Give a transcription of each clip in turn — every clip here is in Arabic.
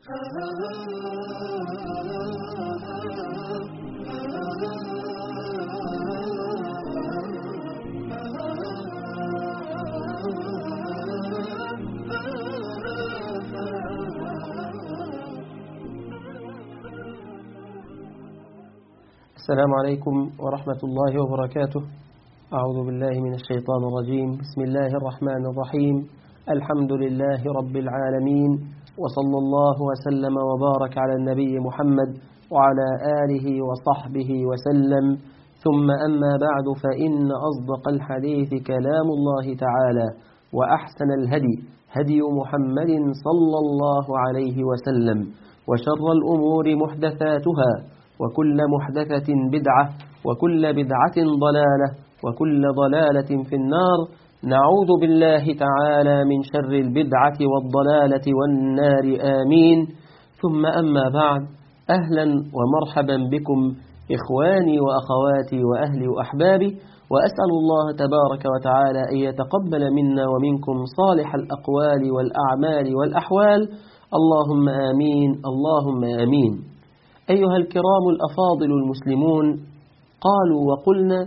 السلام عليكم ورحمة الله وبركاته. أعوذ بالله من الشيطان الرجيم. بسم الله الرحمن الرحيم. الحمد لله رب العالمين، وصلى الله وسلم وبارك على النبي محمد وعلى آله وصحبه وسلم. ثم أما بعد، فإن أصدق الحديث كلام الله تعالى، وأحسن الهدي هدي محمد صلى الله عليه وسلم، وشر الأمور محدثاتها، وكل محدثة بدعة، وكل بدعة ضلالة، وكل ضلالة في النار. نعوذ بالله تعالى من شر البدعة والضلالة والنار، آمين. ثم أما بعد، أهلا ومرحبا بكم إخواني وأخواتي وأهلي وأحبابي، وأسأل الله تبارك وتعالى أن يتقبل منا ومنكم صالح الأقوال والأعمال والأحوال، اللهم آمين اللهم آمين. أيها الكرام الأفاضل المسلمون، قالوا وقلنا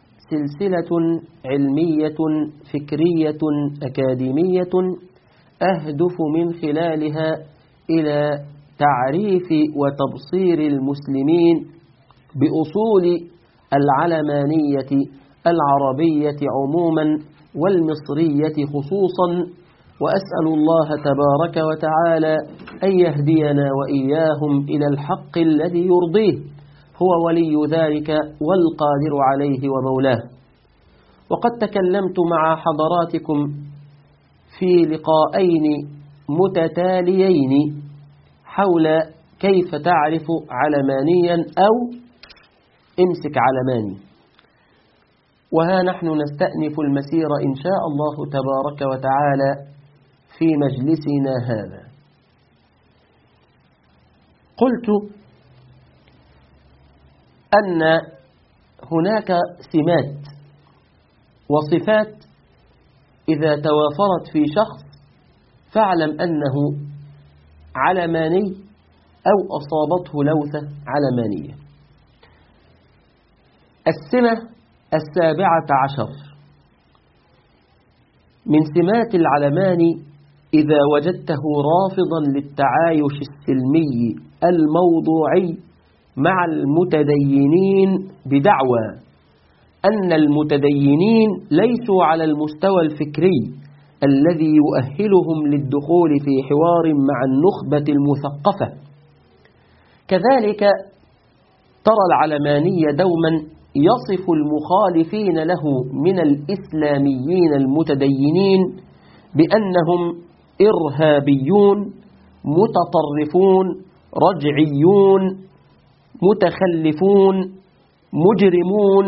سلسلة علمية فكرية أكاديمية أهدف من خلالها إلى تعريف وتبصير المسلمين بأصول العلمانية العربية عموما والمصرية خصوصا، وأسأل الله تبارك وتعالى أن يهدينا وإياهم إلى الحق الذي يرضيه، هو ولي ذلك والقادر عليه ومولاه. وقد تكلمت مع حضراتكم في لقاءين متتاليين حول كيف تعرف علمانيا أو امسك علماني، وها نحن نستأنف المسير إن شاء الله تبارك وتعالى في مجلسنا هذا. قلت أن هناك سمات وصفات إذا توافرت في شخص فاعلم أنه علماني أو أصابته لوثة علمانية. السمة 17 من سمات العلماني: إذا وجدته رافضا للتعايش السلمي الموضوعي مع المتدينين بدعوى أن المتدينين ليسوا على المستوى الفكري الذي يؤهلهم للدخول في حوار مع النخبة المثقفة. كذلك ترى العلماني دوما يصف المخالفين له من الإسلاميين المتدينين بأنهم إرهابيون، متطرفون، رجعيون، متخلفون، مجرمون،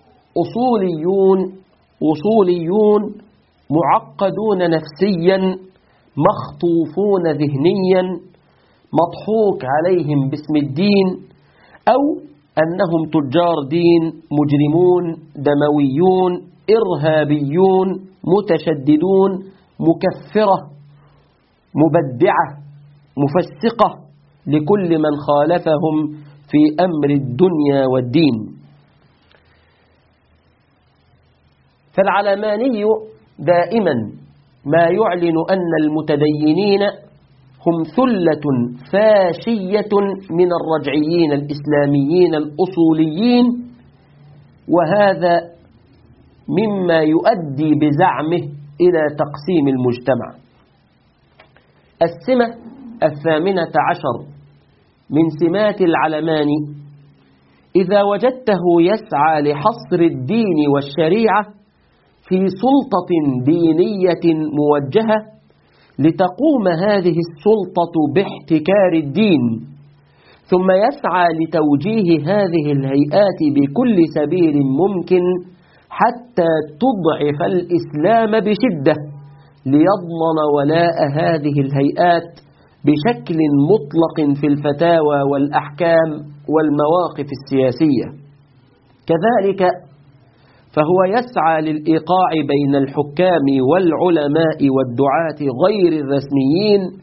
أصوليون، معقدون نفسيا، مخطوفون ذهنيا، مضحوك عليهم باسم الدين، أو أنهم تجار دين، مجرمون، دمويون، إرهابيون، متشددون، مكفرة، مبدعة، مفسقة لكل من خالفهم في أمر الدنيا والدين. فالعلماني دائما ما يعلن أن المتدينين هم ثلة فاشية من الرجعيين الإسلاميين الأصوليين، وهذا مما يؤدي بزعمه إلى تقسيم المجتمع. السمة 18 من سمات العلماني: إذا وجدته يسعى لحصر الدين والشريعة في سلطة دينية موجهة لتقوم هذه السلطة باحتكار الدين، ثم يسعى لتوجيه هذه الهيئات بكل سبيل ممكن حتى تضعف الإسلام بشدة ليضمن ولاء هذه الهيئات بشكل مطلق في الفتاوى والأحكام والمواقف السياسية. كذلك فهو يسعى للإيقاع بين الحكام والعلماء والدعاة غير الرسميين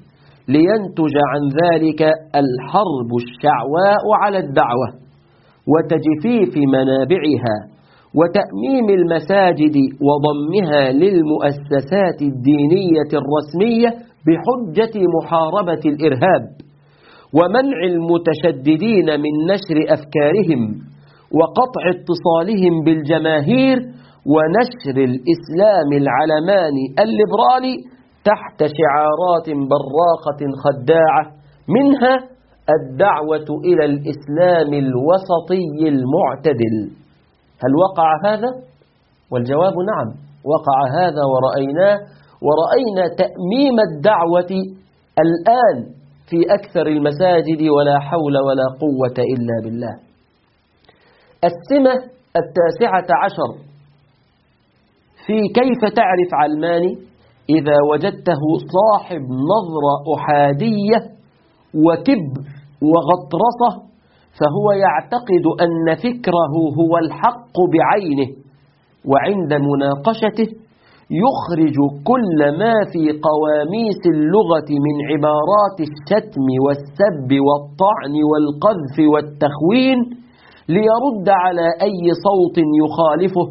لينتج عن ذلك الحرب الشعواء على الدعوة وتجفيف منابعها وتأميم المساجد وضمها للمؤسسات الدينية الرسمية بحجة محاربة الإرهاب ومنع المتشددين من نشر أفكارهم وقطع اتصالهم بالجماهير ونشر الإسلام العلماني الليبرالي تحت شعارات براقة خداعة منها الدعوة إلى الإسلام الوسطي المعتدل. هل وقع هذا؟ والجواب نعم، وقع هذا ورأينا تأميم الدعوة الآن في أكثر المساجد ولا حول ولا قوة إلا بالله. السمة 19 في كيف تعرف علماني إذا وجدته صاحب نظرة أحادية وكبر وغطرسة، فهو يعتقد أن فكره هو الحق بعينه، وعند مناقشته يخرج كل ما في قواميس اللغة من عبارات الشتم والسب والطعن والقذف والتخوين ليرد على أي صوت يخالفه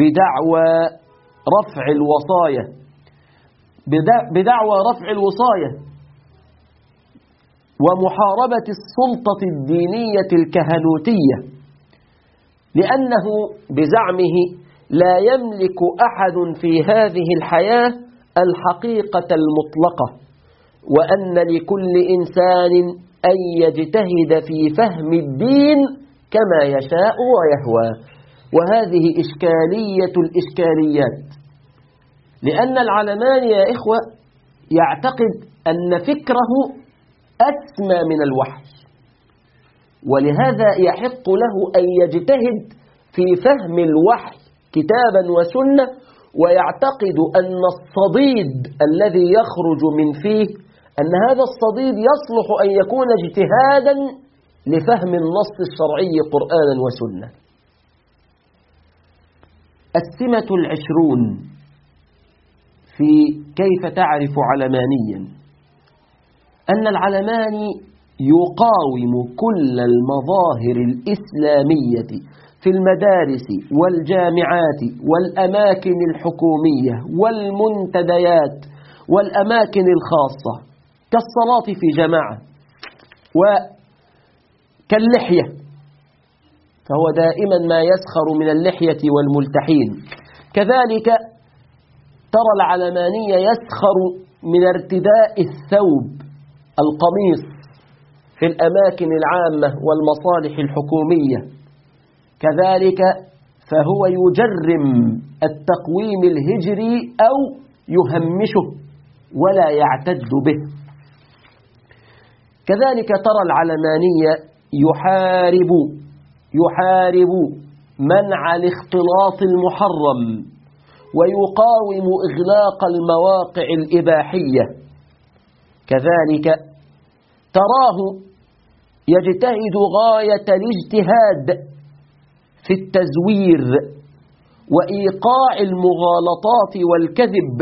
بدعوى رفع الوصاية ومحاربة السلطة الدينية الكهنوتية، لأنه بزعمه لا يملك أحد في هذه الحياة الحقيقة المطلقة، وأن لكل إنسان أن يجتهد في فهم الدين كما يشاء ويهوى. وهذه إشكالية الإشكاليات، لأن العلماني يا إخوة يعتقد أن فكره أسمى من الوحي، ولهذا يحق له أن يجتهد في فهم الوحي كتابا وسنة، ويعتقد أن الصديد الذي يخرج من فيه أن هذا الصديد يصلح أن يكون اجتهادا لفهم النص الشرعي قرآنا وسنة. السمة 20 في كيف تعرف علمانيا أن العلماني يقاوم كل المظاهر الإسلامية في المدارس والجامعات والأماكن الحكومية والمنتديات والأماكن الخاصة كالصلاة في جماعة وكاللحية، فهو دائما ما يسخر من اللحية والملتحين. كذلك ترى العلمانية يسخر من ارتداء الثوب القميص في الأماكن العامة والمصالح الحكومية. كذلك فهو يجرم التقويم الهجري أو يهمشه ولا يعتد به. كذلك ترى العلمانية يحارب منع الاختلاط المحرم ويقاوم إغلاق المواقع الإباحية. كذلك تراه يجتهد غاية الاجتهاد في التزوير وإيقاع المغالطات والكذب،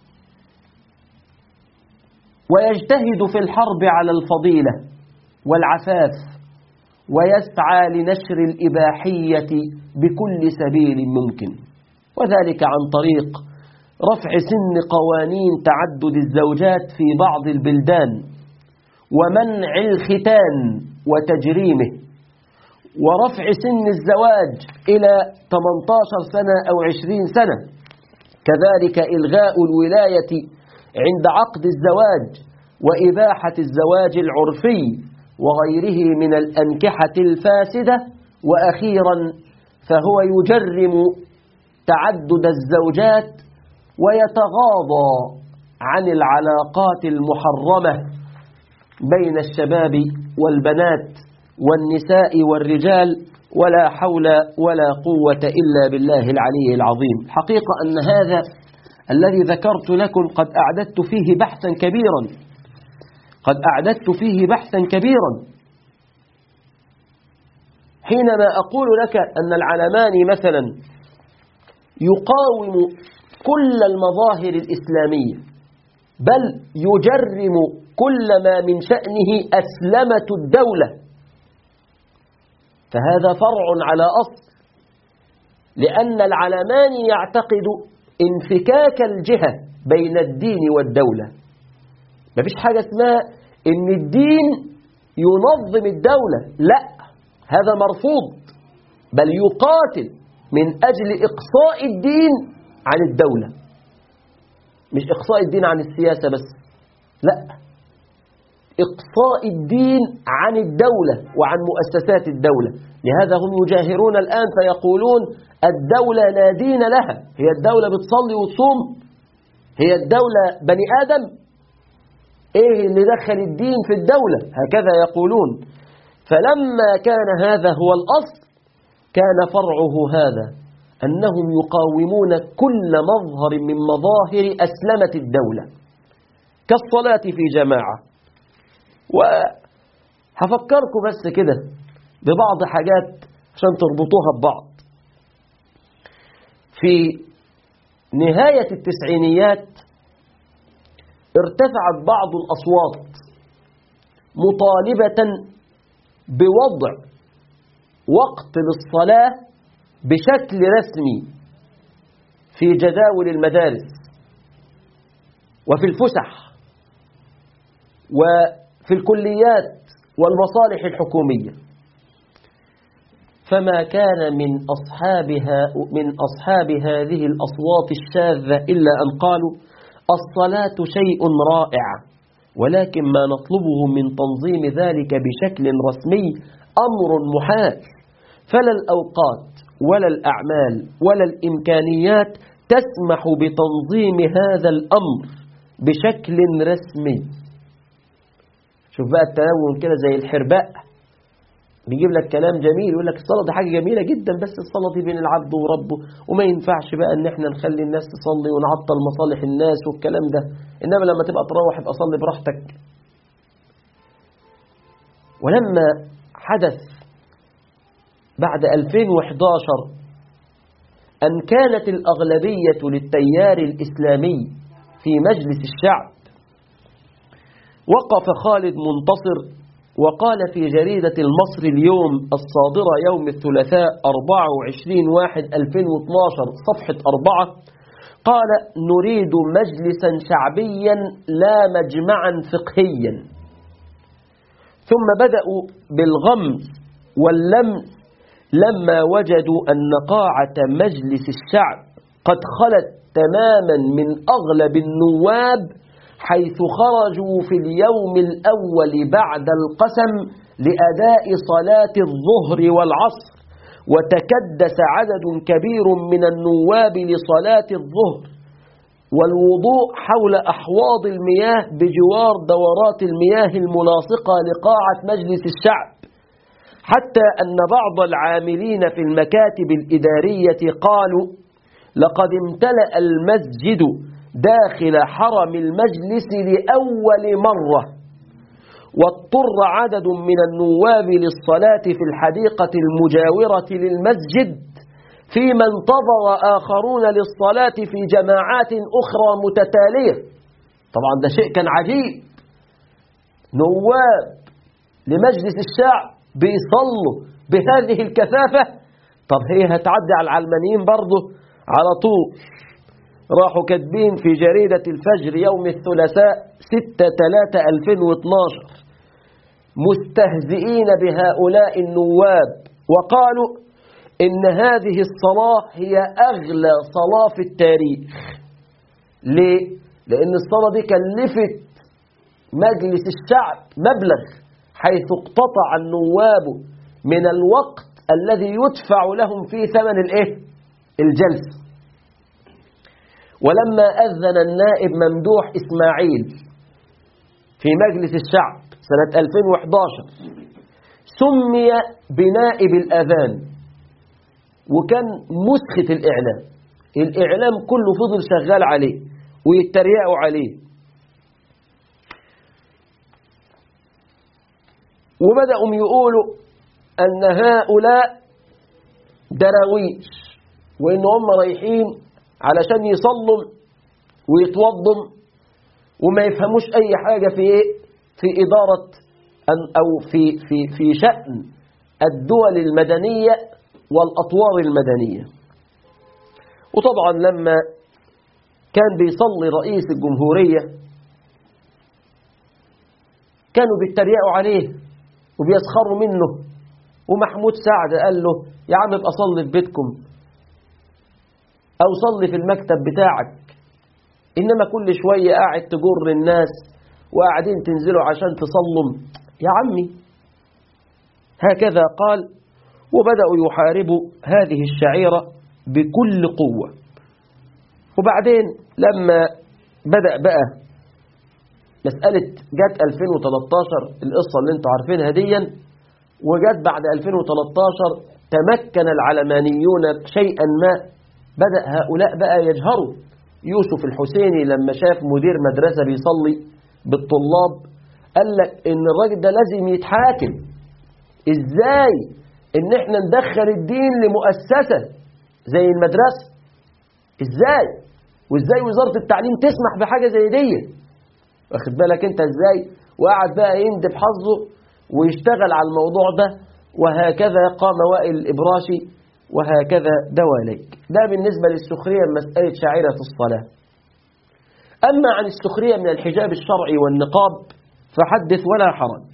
ويجتهد في الحرب على الفضيلة والعفاف، ويسعى لنشر الإباحية بكل سبيل ممكن، وذلك عن طريق رفع سن قوانين تعدد الزوجات في بعض البلدان ومنع الختان وتجريمه، ورفع سن الزواج إلى 18 سنة أو 20 سنة. كذلك إلغاء الولاية عند عقد الزواج وإباحة الزواج العرفي وغيره من الأنكحة الفاسدة. وأخيرا فهو يجرم تعدد الزوجات ويتغاضى عن العلاقات المحرمة بين الشباب والبنات والنساء والرجال، ولا حول ولا قوة إلا بالله العلي العظيم. حقيقة أن هذا الذي ذكرت لكم قد أعددت فيه بحثا كبيرا حينما أقول لك أن العلماني مثلا يقاوم كل المظاهر الإسلامية، بل يجرم كل ما من شأنه أسلمة الدولة، فهذا فرع على أصل، لأن العلماني يعتقد انفكاك الجهة بين الدين والدولة. ما فيش حاجة اسمها إن الدين ينظم الدولة، لا، هذا مرفوض، بل يقاتل من أجل إقصاء الدين عن الدولة، مش إقصاء الدين عن السياسة بس، لا، إقصاء الدين عن الدولة وعن مؤسسات الدولة. لهذا هم يجاهرون الآن فيقولون الدولة لا دين لها، هي الدولة بتصلي وتصوم؟ هي الدولة بني آدم؟ إيه اللي دخل الدين في الدولة؟ هكذا يقولون. فلما كان هذا هو الأصل كان فرعه هذا، أنهم يقاومون كل مظهر من مظاهر أسلمة الدولة كالصلاة في جماعة. وهفكركم بس كده ببعض حاجات عشان تربطوها ببعض. في نهاية التسعينيات ارتفعت بعض الأصوات مطالبة بوضع وقت للصلاة بشكل رسمي في جداول المدارس وفي الفسح وفي الكليات والمصالح الحكومية. فما كان من أصحاب هذه الأصوات الشاذة إلا أن قالوا الصلاة شيء رائع، ولكن ما نطلبه من تنظيم ذلك بشكل رسمي أمر محال، فلا الأوقات ولا الأعمال ولا الإمكانيات تسمح بتنظيم هذا الأمر بشكل رسمي. شوف بقى التلون كده زي الحرباء، بيجيب لك كلام جميل يقول لك الصلاة دي حاجة جميلة جدا، بس الصلاة دي بين العبد وربه، وما ينفعش بقى ان احنا نخلي الناس تصلي ونعطل مصالح الناس والكلام ده، انما لما تبقى تروح ابقى صلي براحتك. ولما حدث بعد 2011 أن كانت الأغلبية للتيار الإسلامي في مجلس الشعب، وقف خالد منتصر وقال في جريدة المصري اليوم الصادرة يوم الثلاثاء 24/1/2012 صفحة 4، قال: نريد مجلسا شعبيا لا مجمعا فقهيا. ثم بدأوا بالغمز واللمس لما وجدوا أن قاعة مجلس الشعب قد خلت تماما من أغلب النواب، حيث خرجوا في اليوم الأول بعد القسم لأداء صلاة الظهر والعصر، وتكدس عدد كبير من النواب لصلاة الظهر والوضوء حول أحواض المياه بجوار دورات المياه الملاصقة لقاعة مجلس الشعب، حتى أن بعض العاملين في المكاتب الإدارية قالوا: لقد امتلأ المسجد داخل حرم المجلس لأول مرة، واضطر عدد من النواب للصلاة في الحديقة المجاورة للمسجد، فيما انتظر آخرون للصلاة في جماعات أخرى متتالية. طبعا ده شيء كان عجيب، نواب لمجلس الشعب بيصلوا بهذه الكثافة. طب هي هتعدي على العلمانيين برضه على طول. راحوا كاتبين في جريدة الفجر يوم الثلاثاء 6/3/2012 مستهزئين بهؤلاء النواب، وقالوا إن هذه الصلاة هي أغلى صلاة في التاريخ. ليه؟ لأن الصلاة دي كلفت مجلس الشعب مبلغ، حيث اقتطع النواب من الوقت الذي يدفع لهم فيه ثمن الجلسة. ولما أذن النائب ممدوح إسماعيل في مجلس الشعب سنة 2011 سمي بنائب الأذان، وكان مسخة الإعلام كله فضل شغال عليه ويتريقوا عليه، وبدأوا يقولوا أن هؤلاء دراويش، وإن هم رايحين علشان يصلوا ويتوضوا وما يفهموش أي حاجة في إدارة أو في شأن الدول المدنية والأطوار المدنية. وطبعا لما كان بيصلي رئيس الجمهورية كانوا بيتريقوا عليه وبيسخروا منه، ومحمود سعد قال له يا عم ابقى صلي في بيتكم أو صلي في المكتب بتاعك، إنما كل شوية قاعد تجر الناس وقاعدين تنزلوا عشان تصلوا يا عمي. هكذا قال، وبدأوا يحاربوا هذه الشعيرة بكل قوة. وبعدين لما بدأ بقى مسألة جت 2013 القصة اللي انتوا عارفينها ديا، وجت بعد 2013 تمكن العلمانيون شيئا ما، بدأ هؤلاء بقى يجهروا. يوسف الحسيني لما شاف مدير مدرسة بيصلي بالطلاب قال لك ان الراجل ده لازم يتحاكم. ازاي ان احنا ندخل الدين لمؤسسة زي المدرسة؟ ازاي؟ وازاي وزارة التعليم تسمح بحاجة زي دي؟ واخد بالك انت ازاي؟ وقعد بقى يندب حظه ويشتغل على الموضوع ده. وهكذا قام وائل الإبراشي وهكذا دواليك. ده بالنسبة للسخرية من مسألة شعيرة الصلاة. أما عن السخرية من الحجاب الشرعي والنقاب فحدث ولا حرج.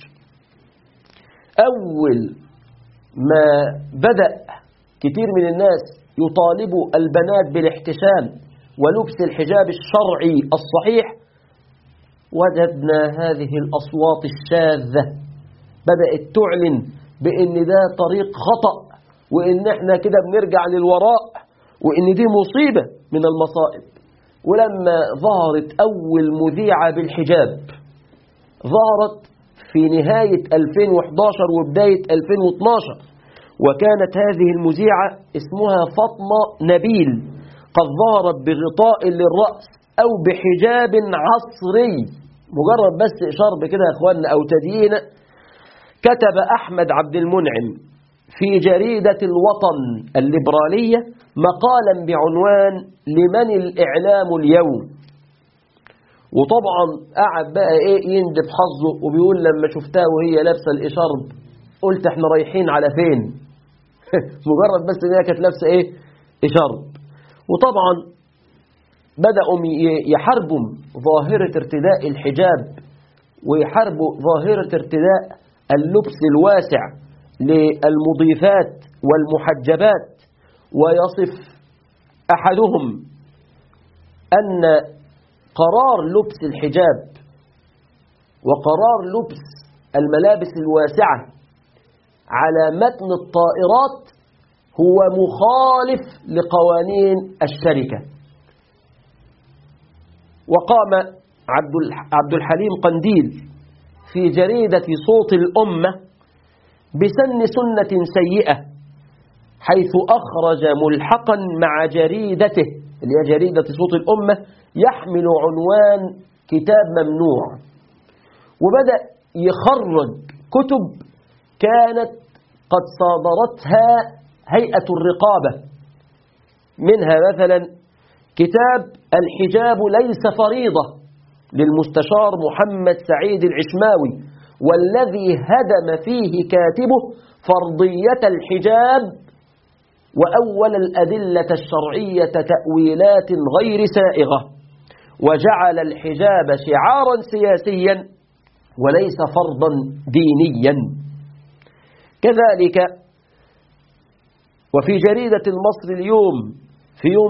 أول ما بدأ كتير من الناس يطالبوا البنات بالاحتشام ولبس الحجاب الشرعي الصحيح، وجدنا هذه الأصوات الشاذة بدأت تعلن بأن ده طريق خطأ، وإن احنا كده بنرجع للوراء، وإن دي مصيبة من المصائب. ولما ظهرت أول مذيعة بالحجاب ظهرت في نهاية 2011 وبداية 2012، وكانت هذه المذيعة اسمها فاطمة نبيل، قد ظهرت بغطاء للرأس أو بحجاب عصري، مجرد بس إشارة بكده يا أخواننا أو تديين. كتب أحمد عبد المنعم في جريدة الوطن الليبرالية مقالا بعنوان لمن الإعلام اليوم. وطبعا قعد بقى يندب حظه وبيقول لما شفتها وهي لابسة الإشارب قلت احنا رايحين على فين؟ مجرد بس ان هي كانت لابسة إشارب. وطبعا بدأوا يحاربوا ظاهرة ارتداء الحجاب ويحاربوا ظاهرة ارتداء اللبس الواسع للمضيفات والمحجبات. ويصف أحدهم أن قرار لبس الحجاب وقرار لبس الملابس الواسعة على متن الطائرات هو مخالف لقوانين الشركة. وقام عبد الحليم قنديل في جريدة صوت الأمة بسن سنة سيئة، حيث أخرج ملحقا مع جريدته اللي هي جريدة صوت الأمة يحمل عنوان كتاب ممنوع، وبدأ يخرج كتب كانت قد صادرتها هيئة الرقابة، منها مثلا كتاب الحجاب ليس فريضة للمستشار محمد سعيد العشماوي، والذي هدم فيه كاتبه فرضية الحجاب وأول الأدلة الشرعية تأويلات غير سائغة، وجعل الحجاب شعارا سياسيا وليس فرضا دينيا. كذلك وفي جريدة المصري اليوم في يوم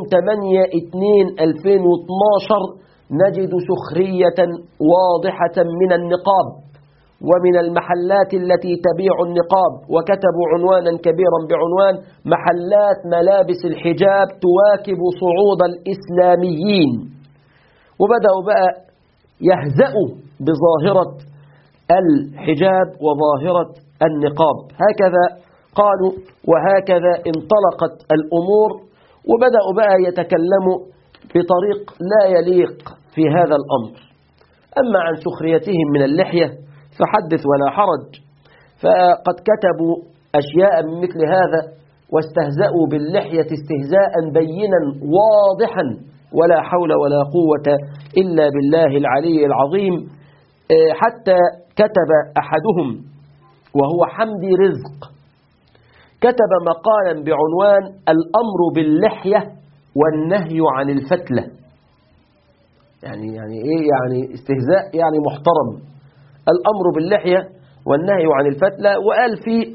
8/2/2012 نجد سخرية واضحة من النقاب ومن المحلات التي تبيع النقاب، وكتبوا عنوانا كبيرا بعنوان محلات ملابس الحجاب تواكب صعود الإسلاميين. وبدأوا بقى يهزأوا بظاهرة الحجاب وظاهرة النقاب. هكذا قالوا وهكذا انطلقت الأمور، وبدأوا بقى يتكلموا بطريق لا يليق في هذا الأمر. أما عن سخريتهم من اللحية فحدث ولا حرج، فقد كتبوا أشياء من مثل هذا واستهزأوا باللحية استهزاء بينا واضحا، ولا حول ولا قوة إلا بالله العلي العظيم. حتى كتب أحدهم وهو حمدي رزق، كتب مقالا بعنوان الأمر باللحية والنهي عن الفتلة. يعني إيه؟ يعني استهزاء يعني محترم. الأمر باللحية والنهي عن الفتلة. وقال فيه: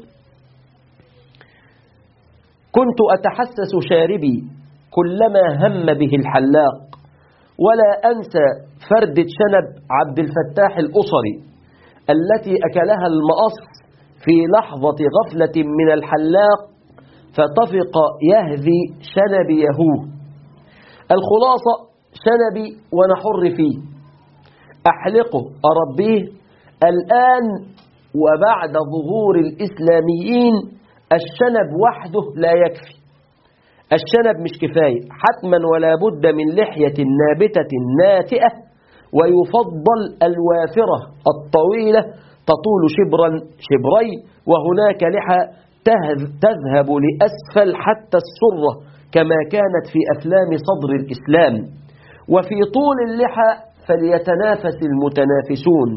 كنت أتحسس شاربي كلما هم به الحلاق، ولا أنسى فردة شنب عبد الفتاح الأصري التي أكلها المقص في لحظة غفلة من الحلاق فطفق يهذي شنب يهوه. الخلاصة: شنبي وأنا حر فيه، أحلقه أربيه. الآن وبعد ظهور الإسلاميين الشنب وحده لا يكفي، الشنب مش كفاية، حتما ولا بد من لحية نابتة ناتئة، ويفضل الوافرة الطويلة تطول شبرا شبرين، وهناك لحى تذهب لأسفل حتى السرة كما كانت في أفلام صدر الإسلام. وفي طول اللحى فليتنافس المتنافسون.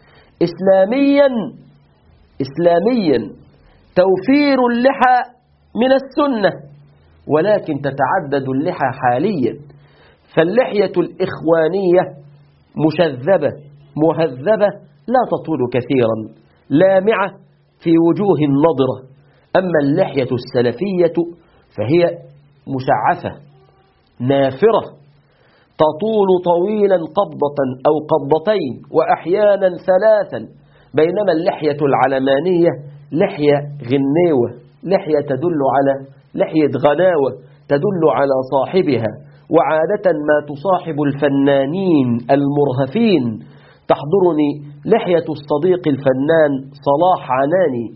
إسلاميا توفير اللحى من السنة، ولكن تتعدد اللحى حاليا، فاللحية الإخوانية مشذبة مهذبة لا تطول كثيرا، لامعة في وجوه النضرة. أما اللحية السلفية فهي مشعفة نافرة، تطول طويلا قبضة أو قبضتين وأحيانا ثلاثا، بينما اللحية العلمانية لحية غنيوة، لحية تدل على لحية غناوة تدل على صاحبها، وعادة ما تصاحب الفنانين المرهفين. تحضرني لحية الصديق الفنان صلاح عناني،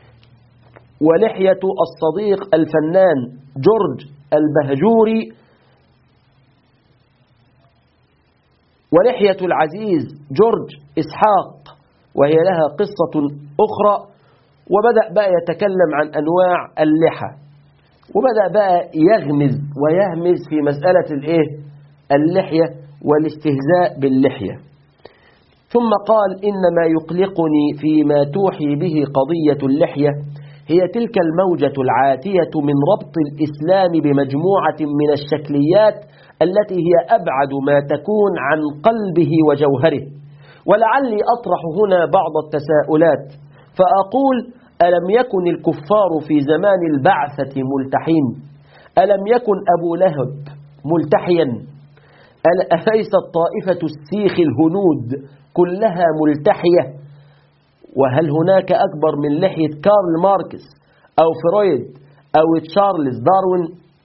ولحية الصديق الفنان جورج البهجوري، ولحية العزيز جورج إسحاق، وهي لها قصة أخرى. وبدأ بقى يتكلم عن أنواع اللحى، وبدأ بقى يغمز ويهمز في مسألة اللحية والاستهزاء باللحية. ثم قال: إنما يقلقني فيما توحي به قضية اللحية هي تلك الموجة العاتية من ربط الإسلام بمجموعة من الشكليات التي هي أبعد ما تكون عن قلبه وجوهره. ولعلي أطرح هنا بعض التساؤلات فأقول: ألم يكن الكفار في زمان البعثة ملتحين؟ ألم يكن أبو لهب ملتحيا؟ أليست طائفة السيخ الهنود كلها ملتحية؟ وهل هناك أكبر من لحية كارل ماركس أو فرويد أو تشارلز داروين؟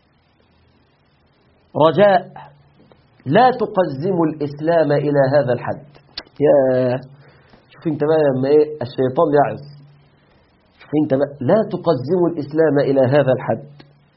رجاء لا تقزموا الإسلام إلى هذا الحد. يا شوف انت بقى لما الشيطان يعظ، شوف انت بقى لا تقزموا الإسلام إلى هذا الحد.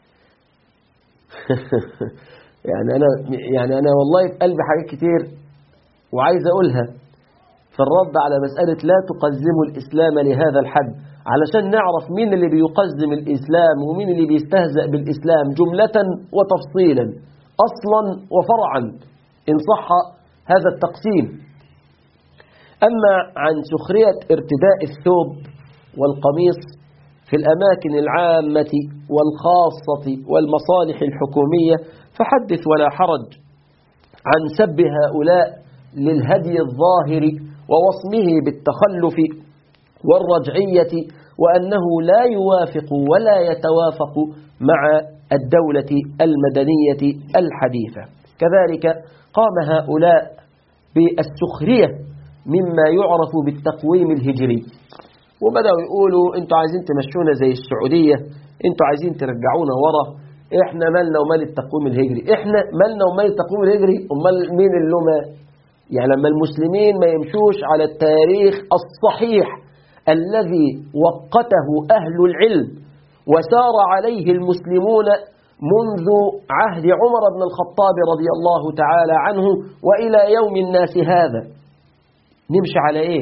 يعني أنا والله في قلبي حاجات كتير وعايز أقولها في الرد على مسألة لا تقزموا الإسلام لهذا الحد، علشان نعرف مين اللي بيقزم الإسلام ومين اللي بيستهزأ بالإسلام جملة وتفصيلا، أصلا وفرعا، إن صح هذا التقسيم. أما عن سخرية ارتداء الثوب والقميص في الأماكن العامة والخاصة والمصالح الحكومية فحدث ولا حرج عن سب هؤلاء للهدي الظاهر ووصمه بالتخلف والرجعية، وأنه لا يوافق ولا يتوافق مع الدولة المدنية الحديثة. كذلك قام هؤلاء بالسخرية مما يعرف بالتقويم الهجري، وبدأوا يقولوا انتوا عايزين تمشونا زي السعودية، انتوا عايزين ترجعونا ورا، احنا مالنا ومال التقويم الهجري، احنا مالنا ومال التقويم الهجري، امال مين اللي ما يعني لما المسلمين ما يمشوش على التاريخ الصحيح الذي وقته أهل العلم وسار عليه المسلمون منذ عهد عمر بن الخطاب رضي الله تعالى عنه وإلى يوم الناس هذا، نمشي على إيه؟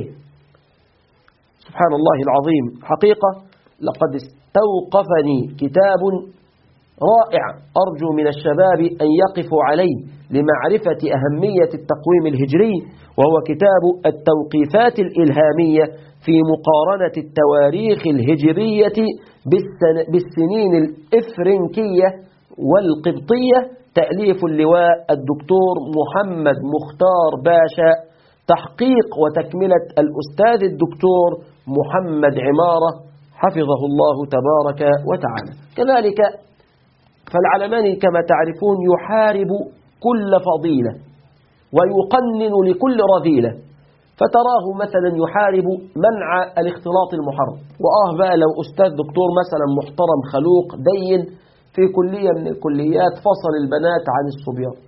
سبحان الله العظيم. حقيقة لقد استوقفني كتاب رائع أرجو من الشباب أن يقفوا عليه لمعرفة أهمية التقويم الهجري، وهو كتاب التوقيفات الإلهامية في مقارنة التواريخ الهجرية بالسنين الإفرنكية والقبطية، تأليف اللواء الدكتور محمد مختار باشا، تحقيق وتكملة الأستاذ الدكتور محمد عمارة حفظه الله تبارك وتعالى. كذلك فالعلماني كما تعرفون يحارب كل فضيلة ويقنن لكل رذيلة، فتراه مثلا يحارب منع الاختلاط المحرم، بقى لو أستاذ دكتور مثلا محترم خلوق دين في كلية من الكليات فصل البنات عن الصبيان،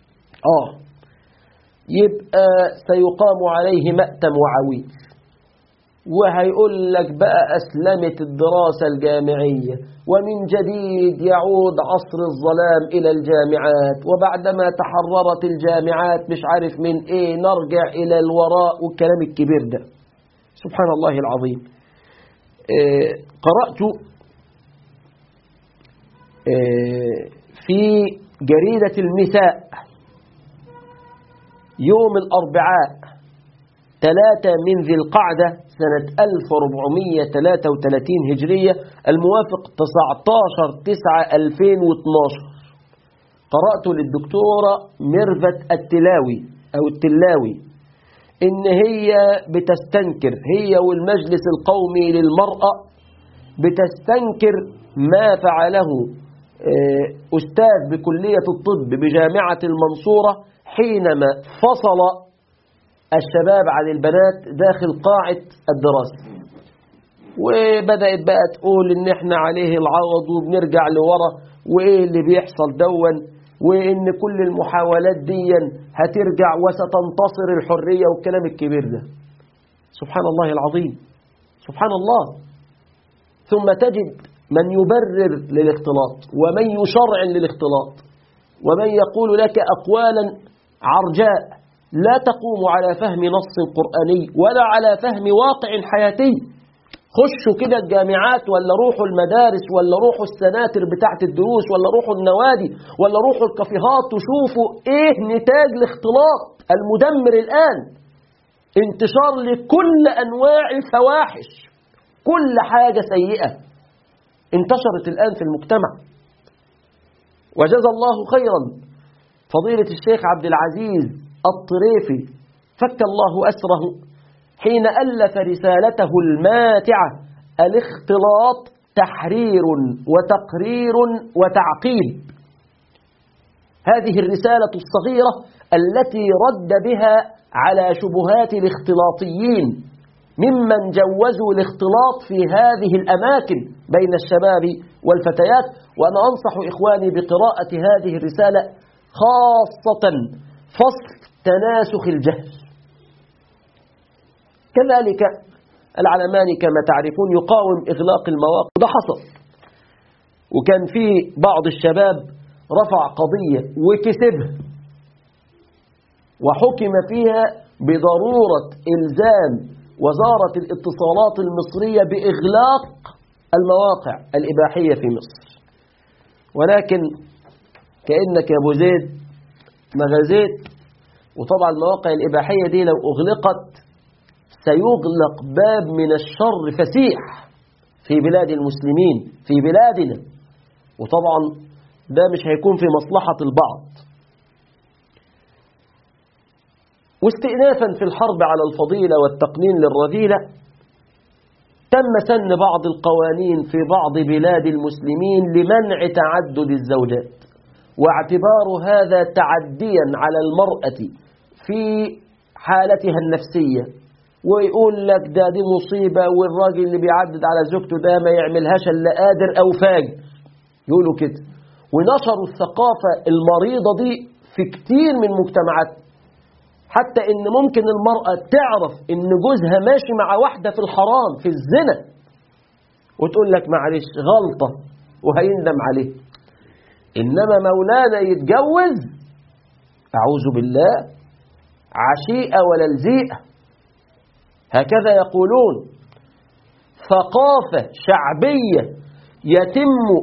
يبقى سيقام عليه مأتم وعويل، وهيقول لك بقى أسلمت الدراسة الجامعية، ومن جديد يعود عصر الظلام إلى الجامعات، وبعدما تحررت الجامعات مش عارف من إيه نرجع إلى الوراء، والكلام الكبير ده. سبحان الله العظيم. قرأت في جريدة المساء يوم الأربعاء 3 من ذي القعدة سنة 1433 هجرية الموافق 19/9/2012، قرأت للدكتورة ميرفت التلاوي إن هي بتستنكر، هي والمجلس القومي للمرأة بتستنكر ما فعله أستاذ بكلية الطب بجامعة المنصورة حينما فصل الشباب عن البنات داخل قاعة الدراسة، وبدأت بقى تقول إن إحنا عليه العوض وبنرجع لورا، وإيه اللي بيحصل دون، وإن كل المحاولات دي هترجع وستنتصر الحرية والكلام الكبير ده. سبحان الله العظيم، سبحان الله. ثم تجد من يبرر للاختلاط ومن يشرع للاختلاط ومن يقول لك أقوالا عرجاء لا تقوم على فهم نص قرآني ولا على فهم واقع حياتي. خشوا كده الجامعات ولا روحوا المدارس ولا روحوا السناتر بتاعت الدروس ولا روحوا النوادي ولا روحوا الكافيهات وشوفوا ايه نتاج الاختلاط المدمر الآن. انتشار لكل أنواع الفواحش، كل حاجة سيئة انتشرت الآن في المجتمع. وجزا الله خيرا فضيلة الشيخ عبد العزيز الطريفي فك الله أسره حين ألف رسالته الماتعة الاختلاط تحرير وتقرير وتعقيب. هذه الرسالة الصغيرة التي رد بها على شبهات الاختلاطيين ممن جوزوا الاختلاط في هذه الأماكن بين الشباب والفتيات. وأنا أنصح إخواني بقراءة هذه الرسالة، خاصة فصل تناسخ الجهل. كذلك العلماني كما تعرفون يقاوم إغلاق المواقع، ده حصل، وكان في بعض الشباب رفع قضية وكسبها وحكم فيها بضرورة إلزام وزارة الاتصالات المصرية بإغلاق المواقع الإباحية في مصر. ولكن كأنك يا أبو زيد ما غزيت، وطبعا المواقع الإباحية دي لو أغلقت سيغلق باب من الشر فسيح في بلاد المسلمين في بلادنا، وطبعا ده مش هيكون في مصلحة البعض. واستئنافا في الحرب على الفضيلة والتقنين للرذيلة تم سن بعض القوانين في بعض بلاد المسلمين لمنع تعدد الزوجات، واعتبار هذا تعديا على المرأة في حالتها النفسية، ويقول لك دي مصيبة، والراجل اللي بيعدد على زوجته ده ما يعملهاش الا قادر أو فاجر، يقولوا كده. ونشروا الثقافة المريضة دي في كتير من مجتمعاتنا، حتى إن ممكن المرأة تعرف إن جوزها ماشي مع واحدة في الحرام في الزنا وتقول لك معلش غلطة وهيندم عليه، إنما مولانا يتجوز أعوذ بالله عشيئة ولا لزيئة، هكذا يقولون. ثقافة شعبية يتم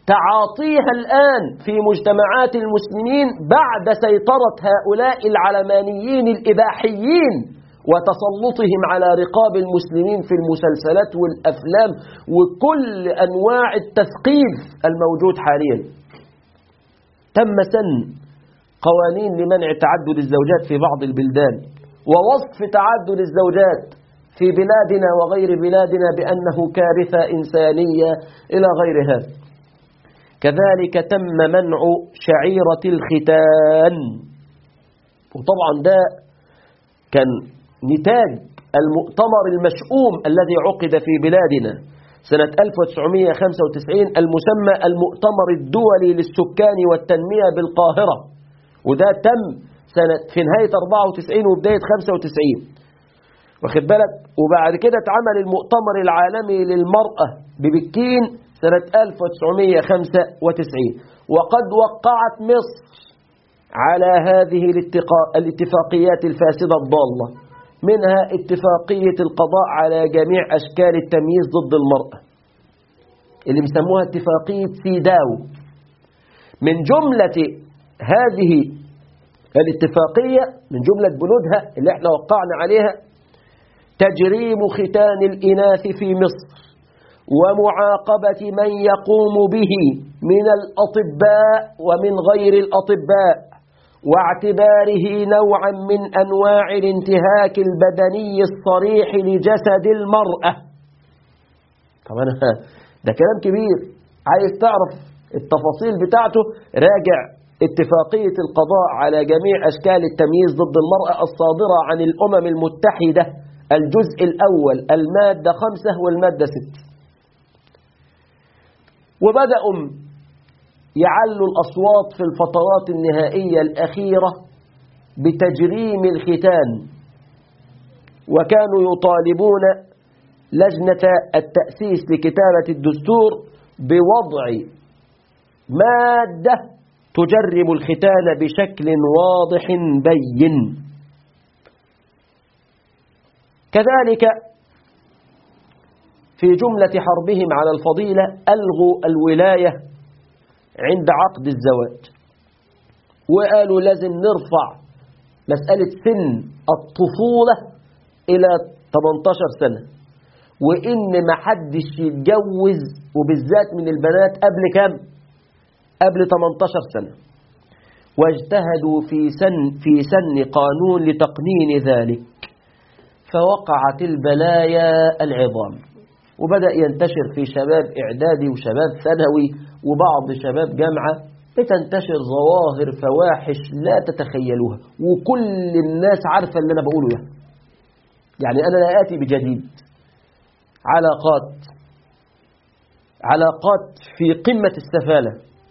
تعاطيها الآن في مجتمعات المسلمين بعد سيطرة هؤلاء العلمانيين الإباحيين وتسلطهم على رقاب المسلمين في المسلسلات والأفلام وكل أنواع التثقيف الموجود حاليا. تم سن قوانين لمنع تعدد الزوجات في بعض البلدان ووصف تعدد الزوجات في بلادنا وغير بلادنا بأنه كارثة إنسانية إلى غير هذا. كذلك تم منع شعيرة الختان، وطبعا ده كان نتاج المؤتمر المشؤوم الذي عقد في بلادنا سنة 1995 المسمى المؤتمر الدولي للسكان والتنمية بالقاهرة، وده تم في نهاية 94 وبداية 95 واخد بالك. وبعد كده اتعمل المؤتمر العالمي للمرأة ببكين سنة 1995، وقد وقعت مصر على هذه الاتفاقيات الفاسدة الضالة، منها اتفاقية القضاء على جميع أشكال التمييز ضد المرأة اللي بيسموها اتفاقية سيداو. من جملة هذه الاتفاقية، من جملة بنودها اللي احنا وقعنا عليها، تجريم ختان الإناث في مصر ومعاقبة من يقوم به من الأطباء ومن غير الأطباء، واعتباره نوعا من أنواع الانتهاك البدني الصريح لجسد المرأة. طبعا ده كلام كبير، عايز تعرف التفاصيل بتاعته راجع اتفاقية القضاء على جميع أشكال التمييز ضد المرأة الصادرة عن الأمم المتحدة الجزء الأول المادة 5 والمادة 6. وبدأوا يعلوا الأصوات في الفترات النهائية الأخيرة بتجريم الختان، وكانوا يطالبون لجنة التأسيس لكتابة الدستور بوضع مادة تجرم الختان بشكل واضح بين. كذلك في جملة حربهم على الفضيلة ألغوا الولاية عند عقد الزواج، وقالوا لازم نرفع مسألة سن الطفولة إلى 18 سنة، وإن ما حدش يتجوز وبالذات من البنات قبل كم؟ قبل 18 سنة. واجتهدوا في سن قانون لتقنين ذلك، فوقعت البلايا العظام، وبدأ ينتشر في شباب إعدادي وشباب ثانوي وبعض شباب جامعة، بتنتشر ظواهر فواحش لا تتخيلوها، وكل الناس عارفة اللي أنا بقوله ده. يعني أنا لا آتي بجديد. علاقات في قمة السفالة،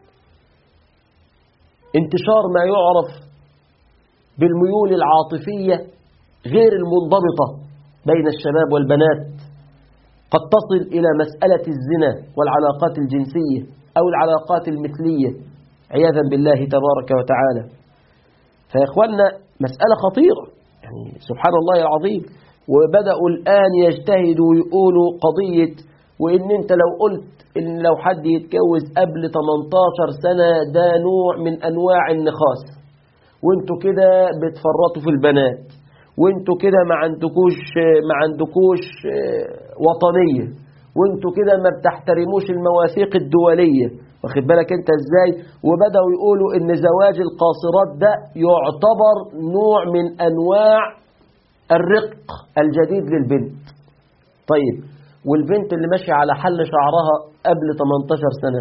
انتشار ما يعرف بالميول العاطفية غير المنضبطة بين الشباب والبنات، قد تصل إلى مسألة الزنا والعلاقات الجنسية أو العلاقات المثلية عياذا بالله تبارك وتعالى. فيا إخواننا مسألة خطيرة، يعني سبحان الله العظيم. وبدأوا الآن يجتهدوا ويقولوا قضية، وإن أنت لو قلت إن لو حد يتجوز قبل 18 سنة ده نوع من أنواع النخاس، وانتوا كده بتفرطوا في البنات، وانتوا كده ما عندكوش وطنية، وانتوا كده ما بتحترموش المواثيق الدولية، واخد بالك انت ازاي. وبدأوا يقولوا ان زواج القاصرات ده يعتبر نوع من انواع الرق الجديد للبنت. طيب والبنت اللي ماشية على حل شعرها قبل 18 سنة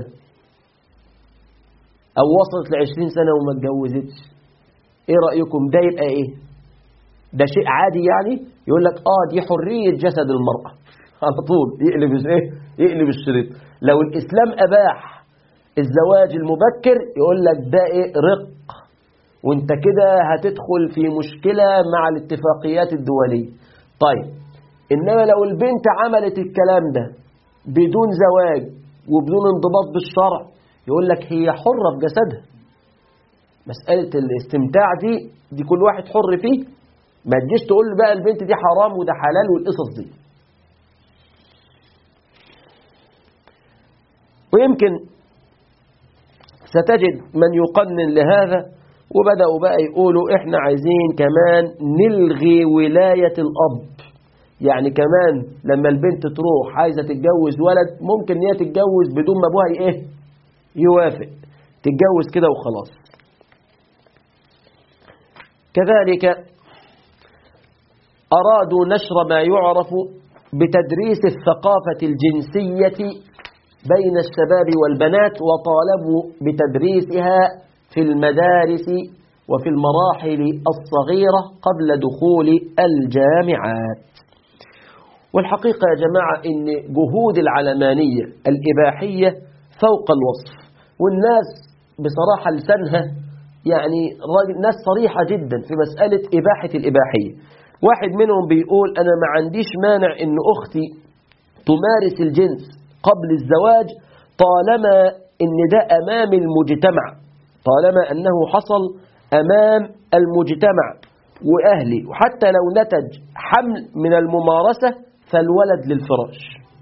او وصلت ل20 سنة وما اتجوزتش، ايه رأيكم؟ ده يبقى ايه؟ ده شيء عادي يعني؟ يقول لك دي حرية جسد المرأة على طول، يقلب الشريط. لو الإسلام أباح الزواج المبكر يقول لك ده رق، وانت كده هتدخل في مشكلة مع الاتفاقيات الدولية. طيب إنما لو البنت عملت الكلام ده بدون زواج وبدون انضباط بالشرع يقول لك هي حرة في جسدها. مسألة الاستمتاع دي كل واحد حر فيه، ما تجيش تقول بقى البنت دي حرام وده حلال والقصص دي. ويمكن ستجد من يقنن لهذا، وبدأوا بقى يقولوا إحنا عايزين كمان نلغي ولاية الأب. يعني كمان لما البنت تروح عايزة تتجوز ولد، ممكن هي تتجوز بدون ما أبوها يوافق، تتجوز كده وخلاص. كذلك أرادوا نشر ما يعرف بتدريس الثقافة الجنسية بين الشباب والبنات، وطالبوا بتدريسها في المدارس وفي المراحل الصغيرة قبل دخول الجامعات. والحقيقة يا جماعة إن جهود العلمانية الإباحية فوق الوصف، والناس بصراحة لسانها يعني ناس صريحة جدا في مسألة إباحة الإباحية. واحد منهم بيقول أنا ما عنديش مانع إن أختي تمارس الجنس قبل الزواج طالما إن ده أمام المجتمع، طالما أنه حصل أمام المجتمع وأهلي، وحتى لو نتج حمل من الممارسة فالولد للفراش.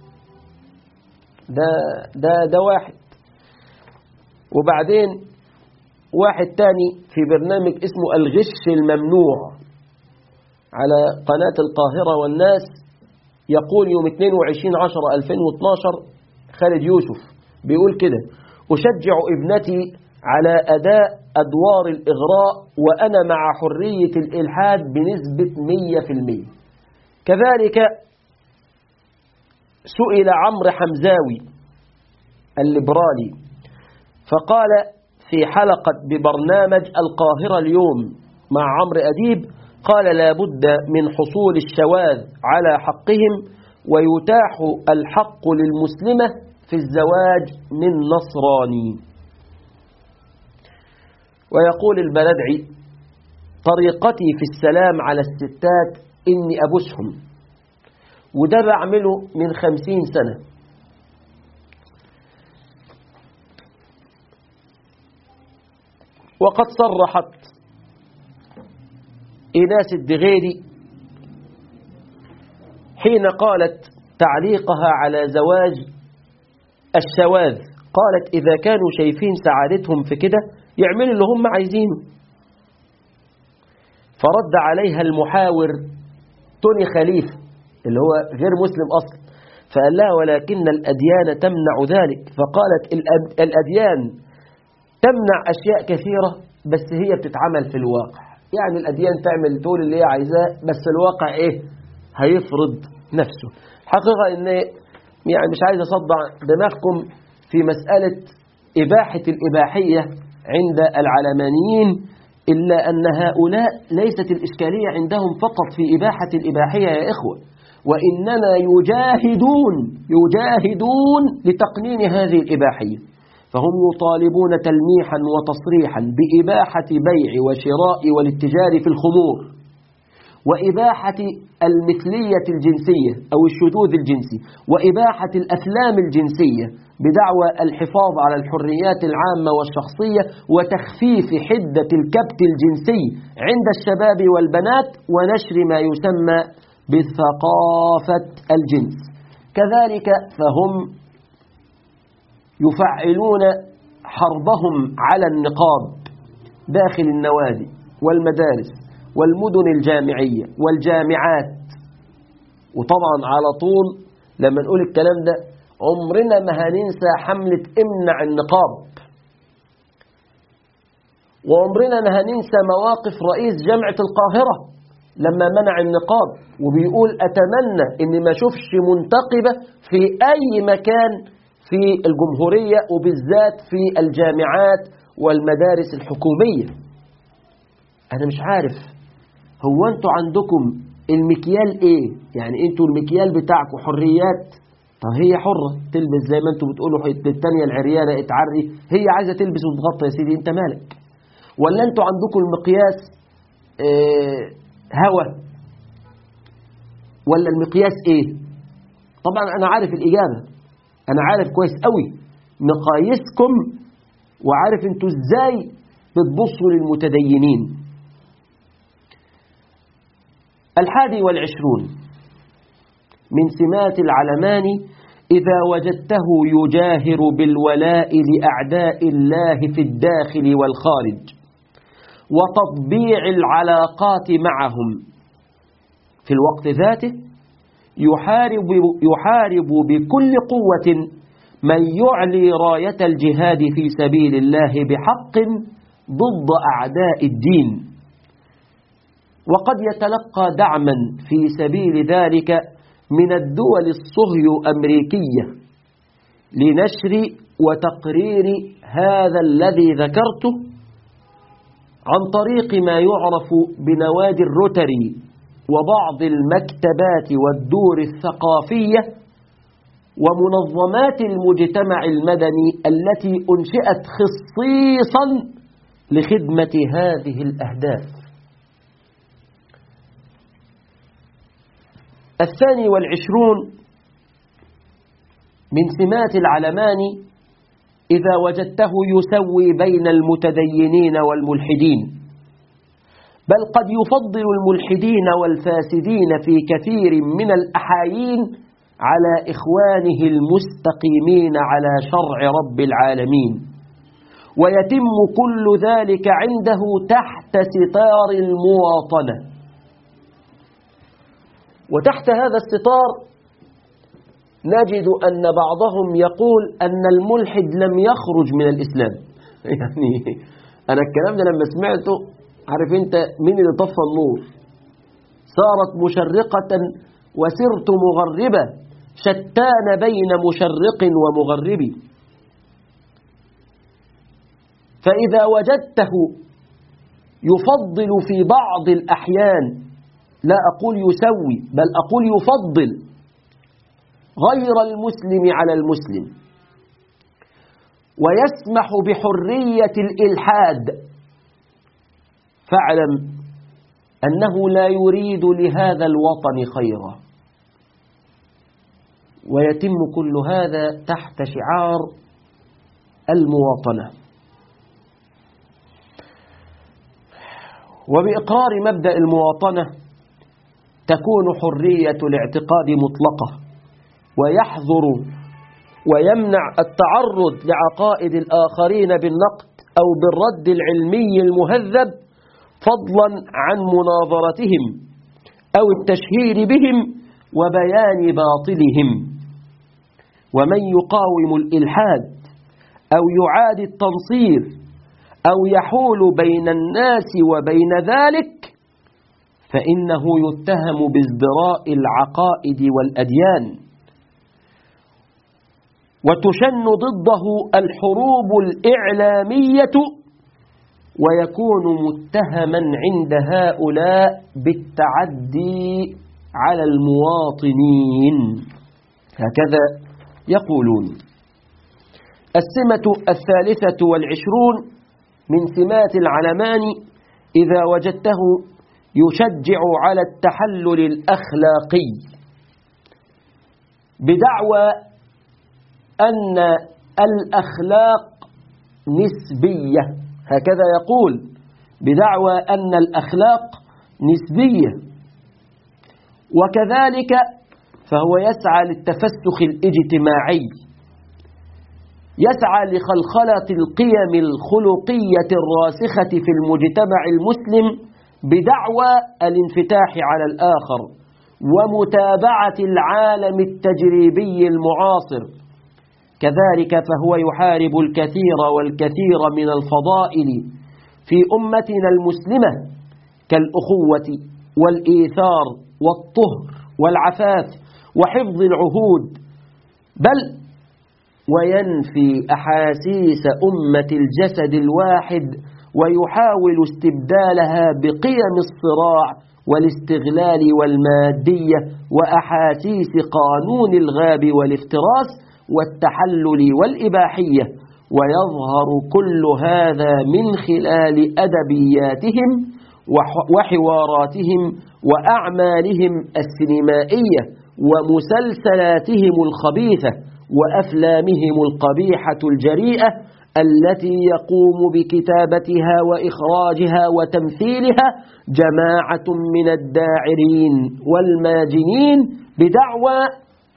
ده واحد. وبعدين واحد تاني في برنامج اسمه الغش الممنوع على قناة القاهرة والناس يقول يوم 22/10/2012 خالد يوسف بيقول كده: أشجع ابنتي على أداء أدوار الإغراء وأنا مع حرية الإلحاد بنسبة 100%. كذلك سئل عمرو حمزاوي الليبرالي فقال في حلقة ببرنامج القاهرة اليوم مع عمرو أديب، قال لا بد من حصول الشواذ على حقهم، ويتاح الحق للمسلمة في الزواج من نصراني. ويقول البلدعي: طريقتي في السلام على الستات إني أبوسهم، وده بعمله من 50 سنة. وقد صرحت إيناس الدغيري حين قالت تعليقها على زواج الشواذ، قالت إذا كانوا شايفين سعادتهم في كده يعملوا اللي هم عايزينه. فرد عليها المحاور توني خليفة اللي هو غير مسلم أصلا، فقال لها ولكن الأديان تمنع ذلك. فقالت الأديان تمنع أشياء كثيرة بس هي بتتعمل في الواقع. يعني الأديان تعمل تقول اللي هي عايزاه بس الواقع هيفرض نفسه. حقيقة إن يعني مش عايز أصدع دماغكم في مسألة إباحة الإباحية عند العلمانيين، إلا أن هؤلاء ليست الإشكالية عندهم فقط في إباحة الإباحية يا إخوة، وإنما يجاهدون لتقنين هذه الإباحية. فهم يطالبون تلميحا وتصريحا بإباحة بيع وشراء والاتجار في الخمور، وإباحة المثلية الجنسية أو الشذوذ الجنسي، وإباحة الأفلام الجنسية بدعوى الحفاظ على الحريات العامة والشخصية وتخفيف حدة الكبت الجنسي عند الشباب والبنات، ونشر ما يسمى بثقافة الجنس. كذلك فهم يفعلون حربهم على النقاب داخل النوادي والمدارس والمدن الجامعية والجامعات. وطبعا على طول لما نقول الكلام ده عمرنا ما هننسى حملة امنع النقاب، وعمرنا ما هننسى مواقف رئيس جامعة القاهرة لما منع النقاب وبيقول أتمنى إني ما أشوفش منتقبة في أي مكان في الجمهورية وبالذات في الجامعات والمدارس الحكومية. أنا مش عارف هو أنتوا عندكم المكيال إيه؟ يعني أنتوا المكيال بتاعكم حريات؟ طب هي حرة تلبس زي ما أنتوا بتقولوا التانية العريانة اتعري، هي عايزة تلبس وتغطى يا سيدي، أنت مالك؟ ولا أنتوا عندكم المقياس هوى؟ ولا المقياس إيه؟ طبعا أنا عارف الإجابة، أنا عارف كويس قوي مقاييسكم وعارف أنتوا إزاي بتبصوا للمتدينين. 21 من سمات العلماني إذا وجدته يجاهر بالولاء لأعداء الله في الداخل والخارج وتطبيع العلاقات معهم، في الوقت ذاته يحارب بكل قوة من يعلي راية الجهاد في سبيل الله بحق ضد أعداء الدين، وقد يتلقى دعما في سبيل ذلك من الدول الصهيو أمريكية لنشر وتقرير هذا الذي ذكرته عن طريق ما يعرف بنوادي الروتري وبعض المكتبات والدور الثقافية ومنظمات المجتمع المدني التي أنشئت خصيصا لخدمة هذه الأهداف. 22 من سمات العلمان إذا وجدته يسوي بين المتدينين والملحدين، بل قد يفضل الملحدين والفاسدين في كثير من الأحايين على إخوانه المستقيمين على شرع رب العالمين، ويتم كل ذلك عنده تحت ستار المواطنة. وتحت هذا الستار نجد أن بعضهم يقول أن الملحد لم يخرج من الإسلام. يعني أنا الكلام ده لما سمعته، عارف أنت مين اللي طفى النور؟ صارت مشرقة وسرت مغربة، شتان بين مشرق ومغرب. فإذا وجدته يفضل في بعض الأحيان، لا أقول يسوي بل أقول يفضل غير المسلم على المسلم، ويسمح بحرية الإلحاد، فاعلم أنه لا يريد لهذا الوطن خيرا. ويتم كل هذا تحت شعار المواطنة. وبإقرار مبدأ المواطنة تكون حرية الاعتقاد مطلقة، ويحظر ويمنع التعرض لعقائد الآخرين بالنقد أو بالرد العلمي المهذب، فضلا عن مناظرتهم أو التشهير بهم وبيان باطلهم. ومن يقاوم الإلحاد أو يعادي التنصير أو يحول بين الناس وبين ذلك فإنه يتهم بازدراء العقائد والأديان، وتشن ضده الحروب الإعلامية، ويكون متهما عند هؤلاء بالتعدي على المواطنين. هكذا يقولون. 23 من سمات العلمان إذا وجدته يشجع على التحلل الأخلاقي بدعوى أن الأخلاق نسبية، هكذا يقول، بدعوى أن الأخلاق نسبية. وكذلك فهو يسعى للتفسخ الاجتماعي، يسعى لخلخلة القيم الخلقية الراسخة في المجتمع المسلم بدعوى الانفتاح على الآخر ومتابعة العالم التجريبي المعاصر. كذلك فهو يحارب الكثير والكثير من الفضائل في أمتنا المسلمة كالأخوة والإيثار والطهر والعفاف وحفظ العهود، بل وينفي أحاسيس أمة الجسد الواحد ويحاول استبدالها بقيم الصراع والاستغلال والمادية وأحاسيس قانون الغاب والافتراس والتحلل والإباحية. ويظهر كل هذا من خلال أدبياتهم وحواراتهم وأعمالهم السينمائية ومسلسلاتهم الخبيثة وأفلامهم القبيحة الجريئة التي يقوم بكتابتها وإخراجها وتمثيلها جماعة من الداعرين والماجنين بدعوى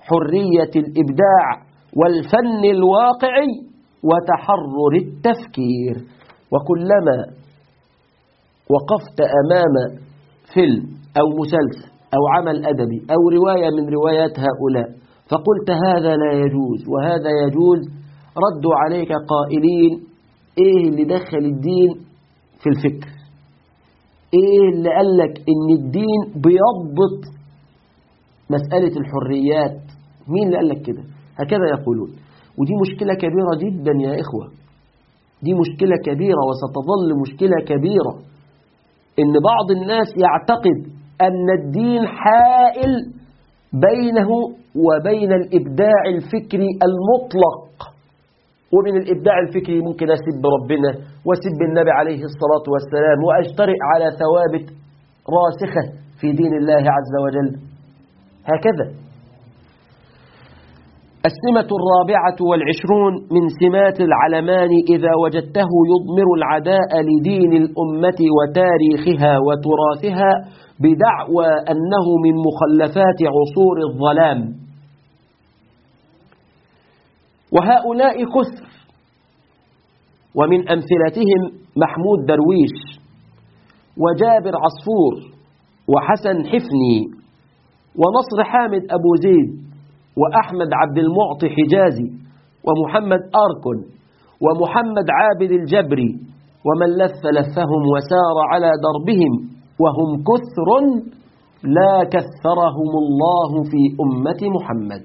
حرية الإبداع والفن الواقعي وتحرر التفكير. وكلما وقفت أمام فيلم أو مسلسل أو عمل أدبي أو رواية من روايات هؤلاء فقلت هذا لا يجوز وهذا يجوز، ردوا عليك قائلين إيه اللي دخل الدين في الفكر؟ إيه اللي قال لك إن الدين بيضبط مسألة الحريات؟ مين اللي قال لك كده؟ هكذا يقولون. ودي مشكلة كبيرة جدا يا إخوة، دي مشكلة كبيرة وستظل مشكلة كبيرة، إن بعض الناس يعتقد أن الدين حائل بينه وبين الإبداع الفكري المطلق. ومن الإبداع الفكري ممكن أسب ربنا وأسب النبي عليه الصلاة والسلام وأجترئ على ثوابت راسخة في دين الله عز وجل. هكذا. السمة 24 من سمات العلمان إذا وجدته يضمر العداء لدين الأمة وتاريخها وتراثها بدعوى أنه من مخلفات عصور الظلام. وهؤلاء كثر، ومن أمثلتهم محمود درويش وجابر عصفور وحسن حفني ونصر حامد أبو زيد وأحمد عبد المعطي حجازي ومحمد أركن ومحمد عابد الجبري ومن لف لفهم وسار على دربهم، وهم كثر لا كثرهم الله في أمة محمد.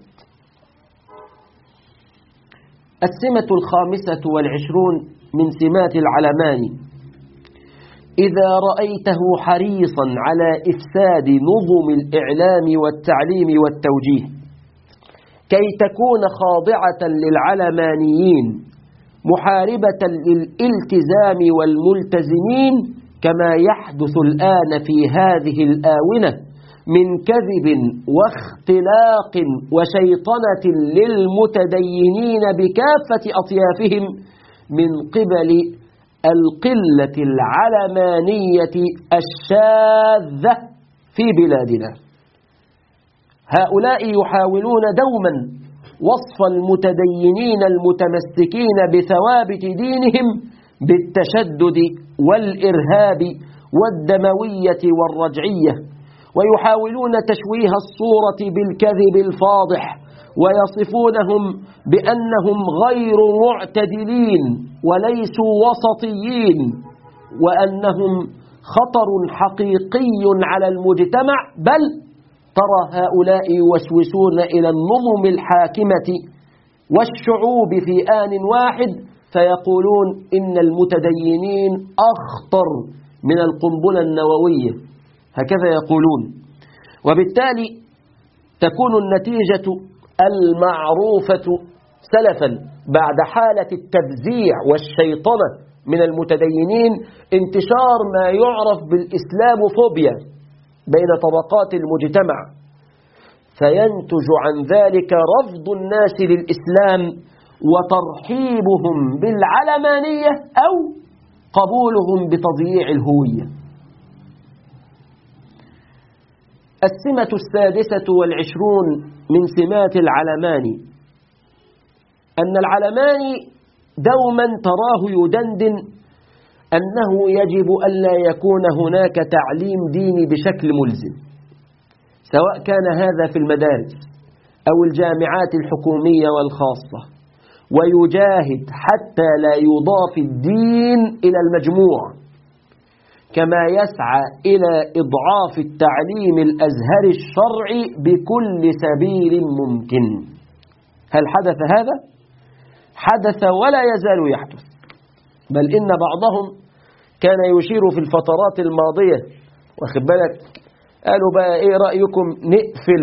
السمة 25 من سمات العلمان إذا رأيته حريصا على إفساد نظم الإعلام والتعليم والتوجيه كي تكون خاضعة للعلمانيين محاربة للالتزام والملتزمين، كما يحدث الآن في هذه الآونة من كذب واختلاق وشيطنة للمتدينين بكافة أطيافهم من قبل القلة العلمانية الشاذة في بلادنا. هؤلاء يحاولون دوما وصف المتدينين المتمسكين بثوابت دينهم بالتشدد والإرهاب والدموية والرجعية، ويحاولون تشويه الصورة بالكذب الفاضح، ويصفونهم بأنهم غير معتدلين وليسوا وسطيين، وأنهم خطر حقيقي على المجتمع. بل ترى هؤلاء يوسوسون إلى النظم الحاكمة والشعوب في آن واحد، فيقولون إن المتدينين أخطر من القنبلة النووية، هكذا يقولون. وبالتالي تكون النتيجة المعروفة سلفا بعد حالة التفزيع والشيطنة من المتدينين انتشار ما يعرف بالإسلاموفوبيا بين طبقات المجتمع، فينتج عن ذلك رفض الناس للإسلام وترحيبهم بالعلمانية أو قبولهم بتضييع الهوية. السمة 26 من سمات العلمان أن العلمان دوما تراه يدندن أنه يجب ألا يكون هناك تعليم ديني بشكل ملزم، سواء كان هذا في المدارس أو الجامعات الحكومية والخاصة، ويجاهد حتى لا يضاف الدين إلى المجموع، كما يسعى إلى إضعاف التعليم الأزهري الشرعي بكل سبيل ممكن. هل حدث هذا؟ حدث ولا يزال يحدث، بل إن بعضهم كان يشير في الفترات الماضية، واخد بالك، قالوا بقى إيه رأيكم نقفل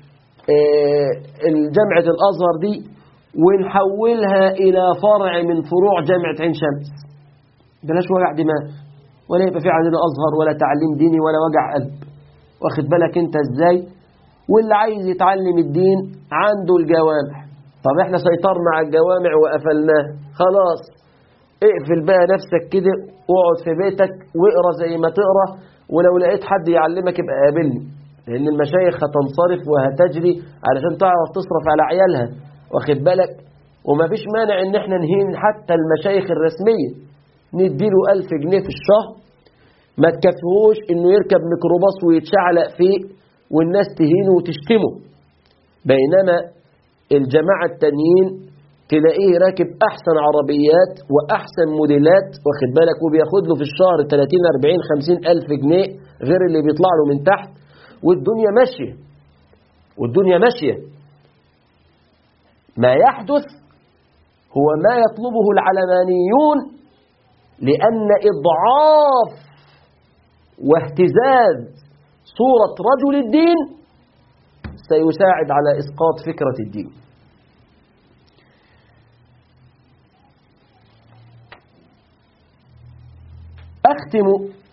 الجامعة الأزهر دي ونحولها إلى فرع من فروع جامعة عين شمس، بلاش وجع دماغ، ولا يبقى في عندنا أزهر ولا تعليم ديني ولا وجع قلب، واخد بالك انت ازاي؟ واللي عايز يتعلم الدين عنده الجوامع. طب احنا سيطرنا على الجوامع وقفلناه، خلاص اقفل بقى نفسك كده واقعد في بيتك واقرا زي ما تقرا، ولو لقيت حد يعلمك يبقى قابلني. لأن المشايخ هتنصرف وهتجري علشان تعرف تصرف على عيالها، واخد بالك؟ وما فيش مانع ان احنا نهين حتى المشايخ الرسمية، نديله 1000 جنيه في الشهر ما تكفيهوش انه يركب ميكروباص ويتشعلق فيه والناس تهينه وتشتمه. بينما الجماعة التانيين تلاقيه راكب احسن عربيات واحسن موديلات، واخد بالك؟ وبياخد له في الشهر 30 40 50 الف جنيه غير اللي بيطلع له من تحت، والدنيا ماشية والدنيا ماشية. ما يحدث هو ما يطلبه العلمانيون، لأن إضعاف واهتزاز صورة رجل الدين سيساعد على إسقاط فكرة الدين. أختم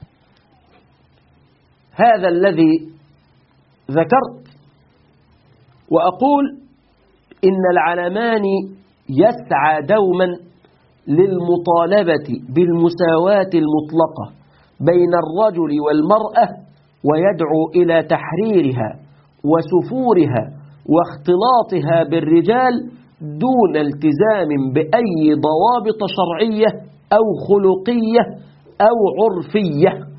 هذا الذي ذكرت وأقول إن العلماني يسعى دوما للمطالبة بالمساواة المطلقة بين الرجل والمرأة، ويدعو إلى تحريرها وسفورها واختلاطها بالرجال دون التزام بأي ضوابط شرعية أو خلقية أو عرفية،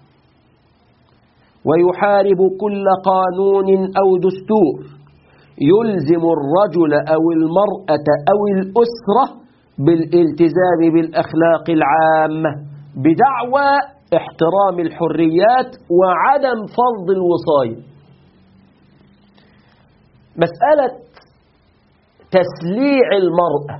ويحارب كل قانون أو دستور يلزم الرجل أو المرأة أو الأسرة بالالتزام بالأخلاق العامة بدعوى احترام الحريات وعدم فرض الوصاية. مسألة تسليع المرأة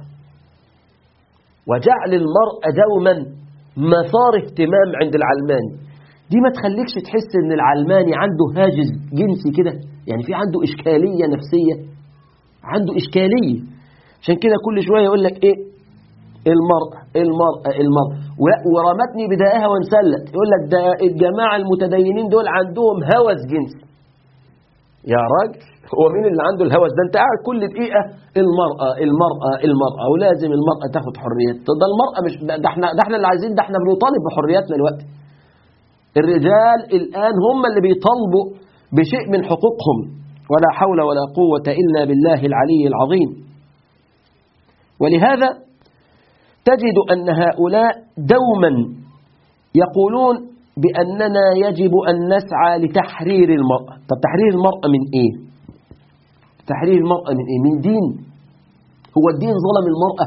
وجعل المرأة دوما مثار اهتمام عند العلماني، دي ما تخليكش تحس ان العلماني عنده هاجس جنسي كده، يعني في عنده إشكالية نفسية، عنده إشكالية. عشان كده كل شوية يقول لك ايه؟ المرأة المرأة المرأة، ورمتني بدائها وانسلت، يقول لك ده الجماعة المتدينين دول عندهم هوس جنسي. يا راجل، هو مين اللي عنده الهوس ده؟ انت قاعد كل دقيقة المرأة المرأة المرأة، ولازم المرأة تاخد حريات. ده المرأة مش ده احنا اللي عايزين، ده احنا بنطالب بحرياتنا دلوقتي. الرجال الآن هم اللي بيطالبوا بشيء من حقوقهم، ولا حول ولا قوة إلا بالله العلي العظيم. ولهذا تجد أن هؤلاء دوما يقولون بأننا يجب أن نسعى لتحرير المرأة. طب تحرير المرأة من إيه؟ تحرير المرأة من إيه؟ من دين؟ هو الدين ظلم المرأة؟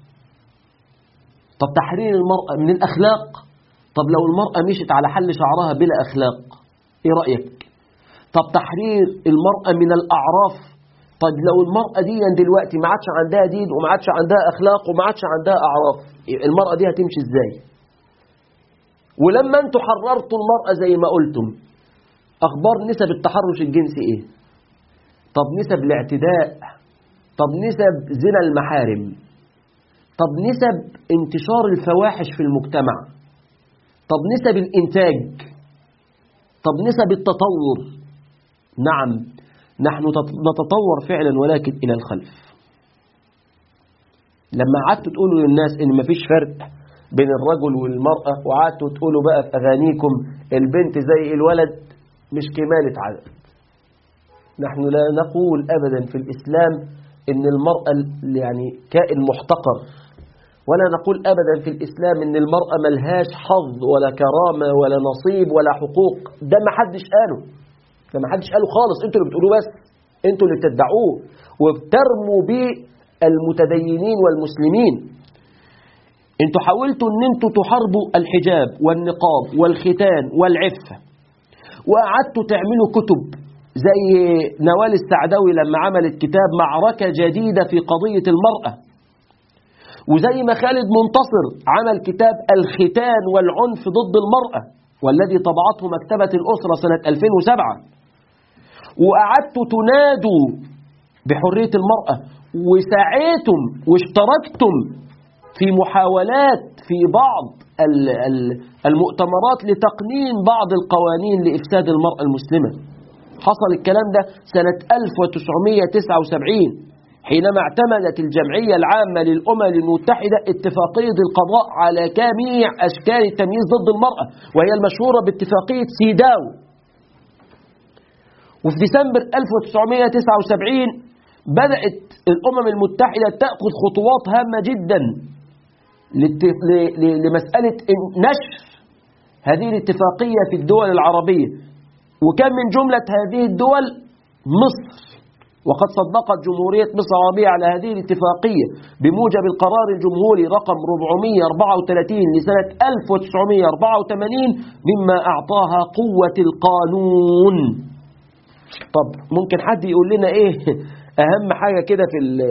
طب تحرير المرأة من الأخلاق؟ طب لو المرأة مشت على حل شعرها بلا أخلاق، إيه رأيك؟ طب تحرير المرأة من الأعراف؟ طب لو المرأة دي دلوقتي ما عادش عندها دين وما عادش عندها أخلاق وما عادش عندها أعراف، المرأة دي هتمشي إزاي؟ ولما أنتوا حررتوا المرأة زي ما قلتم، أخبار نسب التحرش الجنسي إيه؟ طب نسب الاعتداء؟ طب نسب زنا المحارم؟ طب نسب انتشار الفواحش في المجتمع؟ طب نسب الإنتاج؟ طب نسب التطور؟ نعم، نحن نتطور فعلا ولكن إلى الخلف. لما قعدتوا تقولوا للناس إن مفيش فرق بين الرجل والمرأة، وقعدتوا تقولوا بقى في أغانيكم البنت زي الولد، مش كمالة عدد. نحن لا نقول أبدا في الإسلام إن المرأة يعني كائن محتقر، ولا نقول أبدا في الإسلام إن المرأة ملهاش حظ ولا كرامة ولا نصيب ولا حقوق. ده ما حدش قاله، ده ما حدش قاله خالص. انتوا اللي بتقولوه، بس انتوا اللي بتدعوه وبترموا به المتدينين والمسلمين. انتوا حاولتوا ان انتوا تحاربوا الحجاب والنقاب والختان والعفة، وقعدتوا تعملوا كتب زي نوال السعداوي لما عملت كتاب معركة جديدة في قضية المرأة، وزي ما خالد منتصر عمل كتاب الختان والعنف ضد المرأة والذي طبعته مكتبة الأسرة سنة 2007. وقعدتوا تنادوا بحرية المرأة، وسعيتم واشتركتم في محاولات في بعض المؤتمرات لتقنين بعض القوانين لإفساد المرأة المسلمة. حصل الكلام ده سنة 1979 حينما اعتمدت الجمعية العامة للأمم المتحدة اتفاقية القضاء على جميع أشكال التمييز ضد المرأة، وهي المشهورة باتفاقية سيداو. وفي ديسمبر 1979 بدأت الأمم المتحدة تأخذ خطوات هامة جدا لمسألة نشر هذه الاتفاقية في الدول العربية، وكان من جملة هذه الدول مصر، وقد صدقت جمهورية مصر العربية على هذه الاتفاقية بموجب القرار الجمهوري رقم 434 لسنة 1984 مما أعطاها قوة القانون. طب ممكن حد يقول لنا إيه أهم حاجة كده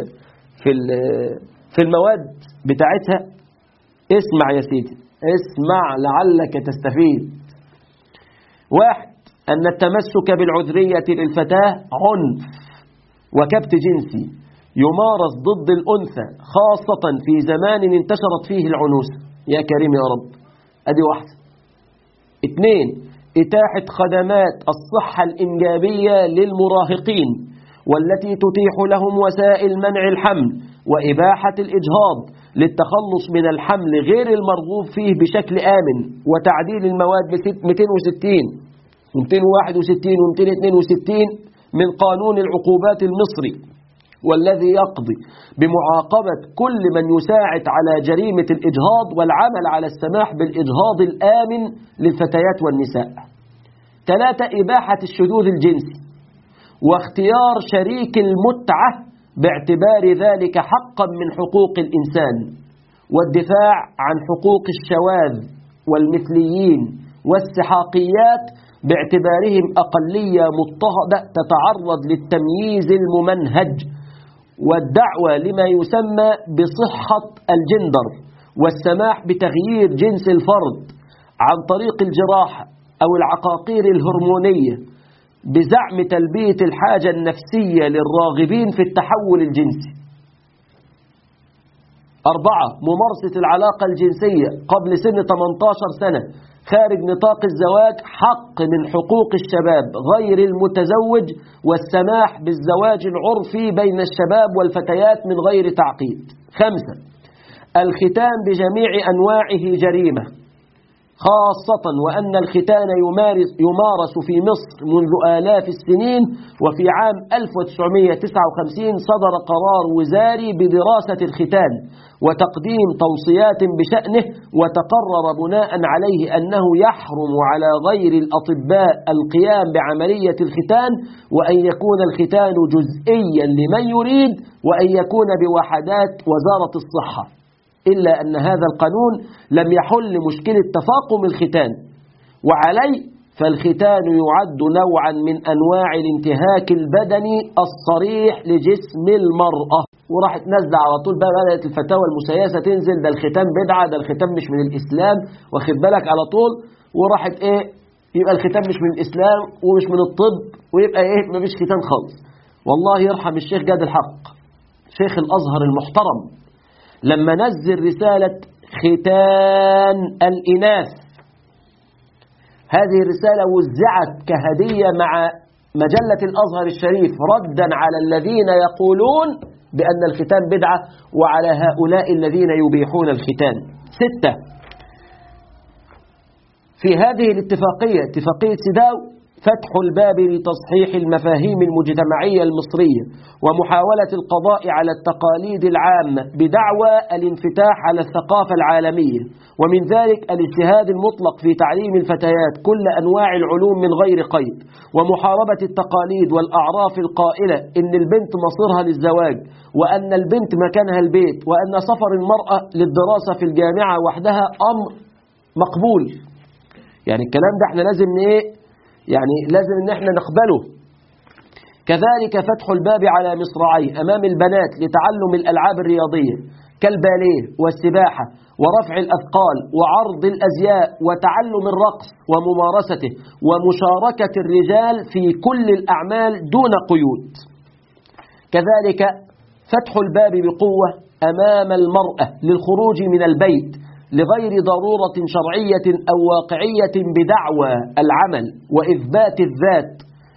في المواد بتاعتها؟ اسمع يا سيدي، اسمع لعلك تستفيد. 1. أن التمسك بالعذرية للفتاة عنف وكبت جنسي يمارس ضد الأنثى خاصة في زمان انتشرت فيه العنوسة. يا كريم يا رب. أدي 1. 2. إتاحة خدمات الصحة الإنجابية للمراهقين والتي تتيح لهم وسائل منع الحمل وإباحة الإجهاض للتخلص من الحمل غير المرغوب فيه بشكل آمن، وتعديل المواد 260 و261 و262 من قانون العقوبات المصري، والذي يقضي بمعاقبة كل من يساعد على جريمة الإجهاض والعمل على السماح بالإجهاض الآمن للفتيات والنساء. 3. إباحة الشذوذ الجنسي واختيار شريك المتعة باعتبار ذلك حقا من حقوق الإنسان، والدفاع عن حقوق الشواذ والمثليين والسحاقيات باعتبارهم أقلية مضطهدة تتعرض للتمييز الممنهج، والدعوة لما يسمى بصحة الجندر والسماح بتغيير جنس الفرد عن طريق الجراحة أو العقاقير الهرمونية بزعم تلبية الحاجة النفسية للراغبين في التحول الجنسي. 4. ممارسة العلاقة الجنسية قبل سن 18 سنة خارج نطاق الزواج حق من حقوق الشباب غير المتزوج، والسماح بالزواج العرفي بين الشباب والفتيات من غير تعقيد. 5. الختان بجميع أنواعه جريمة، خاصة وأن الختان يمارس في مصر منذ آلاف السنين، وفي عام 1959 صدر قرار وزاري بدراسة الختان وتقديم توصيات بشأنه، وتقرر بناء عليه أنه يحرم على غير الأطباء القيام بعملية الختان، وأن يكون الختان جزئيا لمن يريد، وأن يكون بوحدات وزارة الصحة، إلا أن هذا القانون لم يحل مشكلة تفاقم الختان، وعليه فالختان يعد نوعا من أنواع الانتهاك البدني الصريح لجسم المرأة. وراحت نزل على طول بقى، بدأت الفتاوى المسيسة تنزل، ده الختان بدعة، ده الختان مش من الإسلام، واخد بالك على طول. وراحت إيه، يبقى الختان مش من الإسلام ومش من الطب، ويبقى إيه، مفيش ختان خالص. والله يرحم الشيخ جاد الحق شيخ الأزهر المحترم لما نزل رسالة ختان الإناث. هذه الرسالة وزعت كهدية مع مجلة الأزهر الشريف ردا على الذين يقولون بأن الختان بدعة وعلى هؤلاء الذين يبيحون الختان. 6. في هذه الاتفاقية، اتفاقية سيداو، فتح الباب لتصحيح المفاهيم المجتمعية المصرية ومحاولة القضاء على التقاليد العامة بدعوى الانفتاح على الثقافة العالمية، ومن ذلك الاجتهاد المطلق في تعليم الفتيات كل أنواع العلوم من غير قيد، ومحاربة التقاليد والأعراف القائلة إن البنت مصيرها للزواج، وأن البنت مكانها البيت، وأن سفر المرأة للدراسة في الجامعة وحدها أمر مقبول. يعني الكلام ده احنا لازم يعني لازم ان احنا نقبله. كذلك فتح الباب على مصراعيه امام البنات لتعلم الالعاب الرياضيه كالباليه والسباحه ورفع الاثقال وعرض الازياء وتعلم الرقص وممارسته ومشاركه الرجال في كل الاعمال دون قيود. كذلك فتح الباب بقوه امام المراه للخروج من البيت لغير ضرورة شرعية أو واقعية بدعوى العمل وإثبات الذات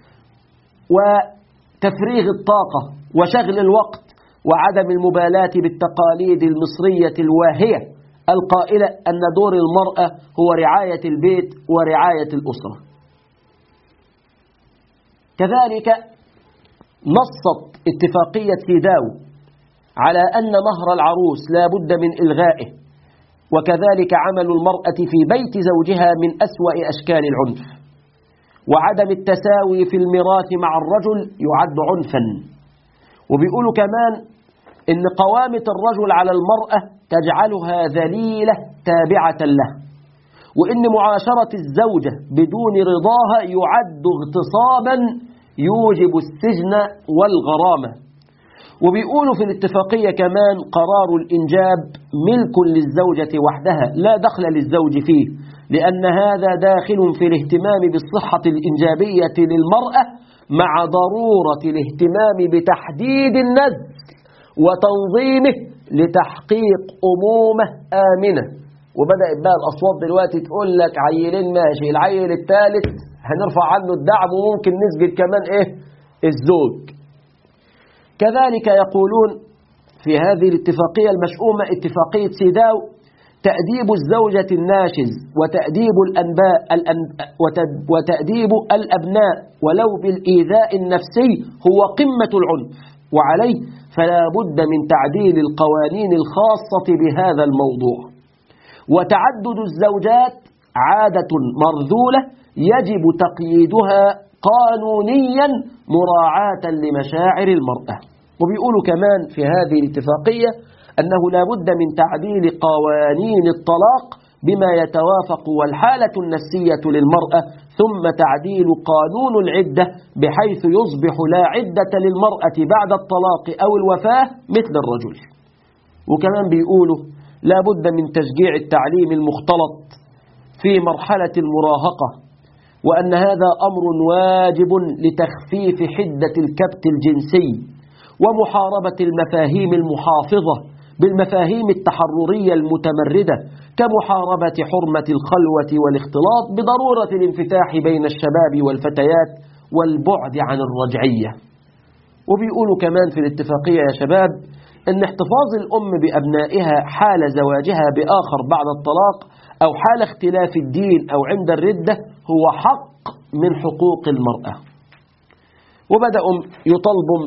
وتفريغ الطاقة وشغل الوقت وعدم المبالاة بالتقاليد المصرية الواهية القائلة أن دور المرأة هو رعاية البيت ورعاية الأسرة. كذلك نصت اتفاقية سيداو على أن مهر العروس لا بد من إلغائه، وكذلك عمل المرأة في بيت زوجها من أسوأ أشكال العنف، وعدم التساوي في الميراث مع الرجل يعد عنفا. وبيقولوا كمان إن قوامة الرجل على المرأة تجعلها ذليلة تابعة له، وإن معاشرة الزوجة بدون رضاها يعد اغتصابا يوجب السجن والغرامة. وبيقولوا في الاتفاقية كمان قرار الإنجاب ملك للزوجة وحدها لا دخل للزوج فيه، لأن هذا داخل في الاهتمام بالصحة الإنجابية للمرأة مع ضرورة الاهتمام بتحديد النسل وتنظيمه لتحقيق أمومة آمنة. وبدأت بقى الأصوات دلوقتي تقول لك عيلين ماشي، العيل الثالث هنرفع عنه الدعم وممكن نسجد كمان الزوج. كذلك يقولون في هذه الاتفاقية المشؤومة اتفاقية سيداو تأديب الزوجة الناشز وتأديب الأبناء ولو بالإيذاء النفسي هو قمة العنف، وعليه فلا بد من تعديل القوانين الخاصة بهذا الموضوع. وتعدد الزوجات عادة مرذولة يجب تقييدها قانونيا مراعاة لمشاعر المرأة. وبيقولوا كمان في هذه الاتفاقية أنه لا بد من تعديل قوانين الطلاق بما يتوافق والحالة النفسية للمرأة، ثم تعديل قانون العدة بحيث يصبح لا عدة للمرأة بعد الطلاق أو الوفاة مثل الرجل. وكمان بيقولوا لا بد من تشجيع التعليم المختلط في مرحلة المراهقة، وأن هذا أمر واجب لتخفيف حدة الكبت الجنسي ومحاربة المفاهيم المحافظة بالمفاهيم التحررية المتمردة كمحاربة حرمة الخلوة والاختلاط بضرورة الانفتاح بين الشباب والفتيات والبعد عن الرجعية. وبيقولوا كمان في الاتفاقية يا شباب أن احتفاظ الأم بأبنائها حال زواجها بآخر بعد الطلاق أو حال اختلاف الدين أو عند الردة هو حق من حقوق المرأة. وبدأوا يطالبوا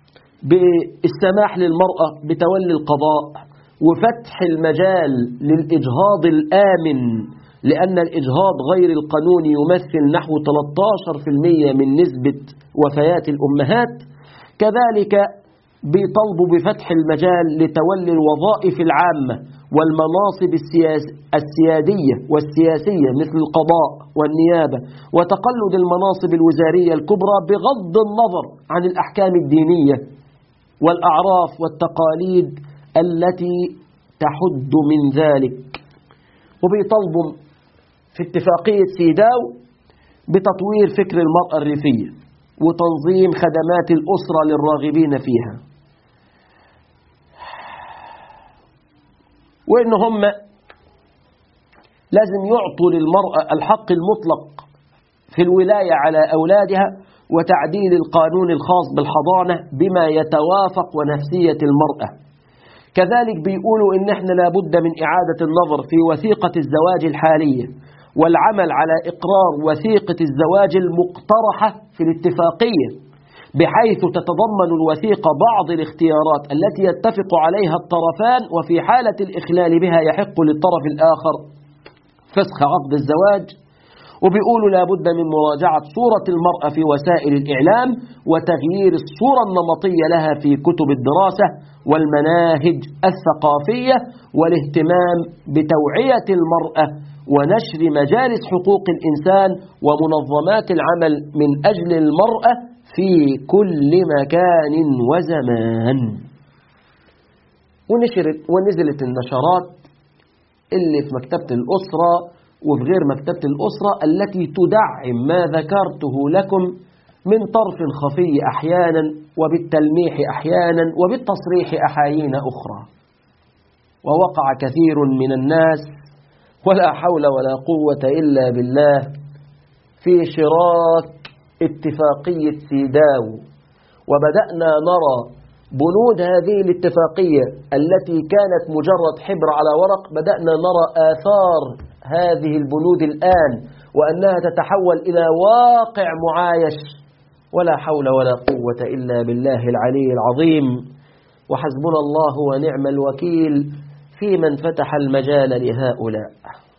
بالسماح للمرأة بتولي القضاء وفتح المجال للإجهاض الآمن، لأن الإجهاض غير القانوني يمثل نحو 13% من نسبة وفيات الأمهات. كذلك بيطالبوا بفتح المجال لتولي الوظائف العامة والمناصب السيادية والسياسية مثل القضاء والنيابة وتقلد المناصب الوزارية الكبرى بغض النظر عن الأحكام الدينية والأعراف والتقاليد التي تحد من ذلك. وبيطالبوا في اتفاقية سيداو بتطوير فكر المرأة الريفية وتنظيم خدمات الأسرة للراغبين فيها، وإن هم لازم يعطوا للمرأة الحق المطلق في الولاية على أولادها وتعديل القانون الخاص بالحضانة بما يتوافق ونفسية المرأة. كذلك بيقولوا إن احنا لابد من إعادة النظر في وثيقة الزواج الحالية والعمل على إقرار وثيقة الزواج المقترحة في الاتفاقية، بحيث تتضمن الوثيقة بعض الاختيارات التي يتفق عليها الطرفان، وفي حالة الإخلال بها يحق للطرف الآخر فسخ عقد الزواج. وبيقولوا لابد من مراجعة صورة المرأة في وسائل الإعلام وتغيير الصورة النمطية لها في كتب الدراسة والمناهج الثقافية، والاهتمام بتوعية المرأة ونشر مجالس حقوق الإنسان ومنظمات العمل من أجل المرأة في كل مكان وزمان. ونزلت النشرات اللي في مكتبة الأسرة وفي غير مكتبة الأسرة التي تدعم ما ذكرته لكم من طرف خفي أحيانا وبالتلميح أحيانا وبالتصريح أحايين أخرى. ووقع كثير من الناس ولا حول ولا قوة إلا بالله في شراك اتفاقية سيداو، وبدأنا نرى بنود هذه الاتفاقية التي كانت مجرد حبر على ورق، بدأنا نرى آثار هذه البنود الآن وأنها تتحول إلى واقع معايش ولا حول ولا قوة إلا بالله العلي العظيم، وحسبنا الله ونعم الوكيل في من فتح المجال لهؤلاء.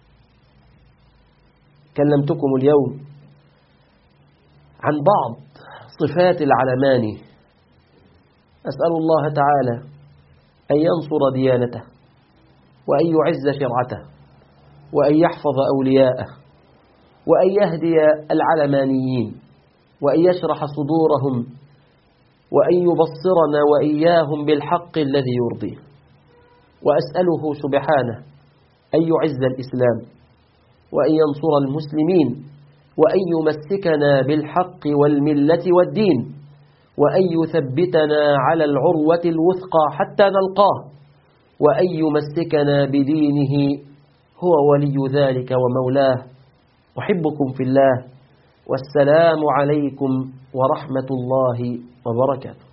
كلمتكم اليوم عن بعض صفات العلماني. أسأل الله تعالى أن ينصر ديانته، وأن يعز شرعته، وأن يحفظ أولياءه، وأن يهدي العلمانيين، وأن يشرح صدورهم، وأن يبصرنا وإياهم بالحق الذي يرضيه. وأسأله سبحانه أن يعز الإسلام، وأن ينصر المسلمين، وأن يمسكنا بالحق والملة والدين، وأن يثبتنا على العروة الوثقى حتى نلقاه، وأن يمسكنا بدينه، هو ولي ذلك ومولاه. أحبكم في الله، والسلام عليكم ورحمة الله وبركاته.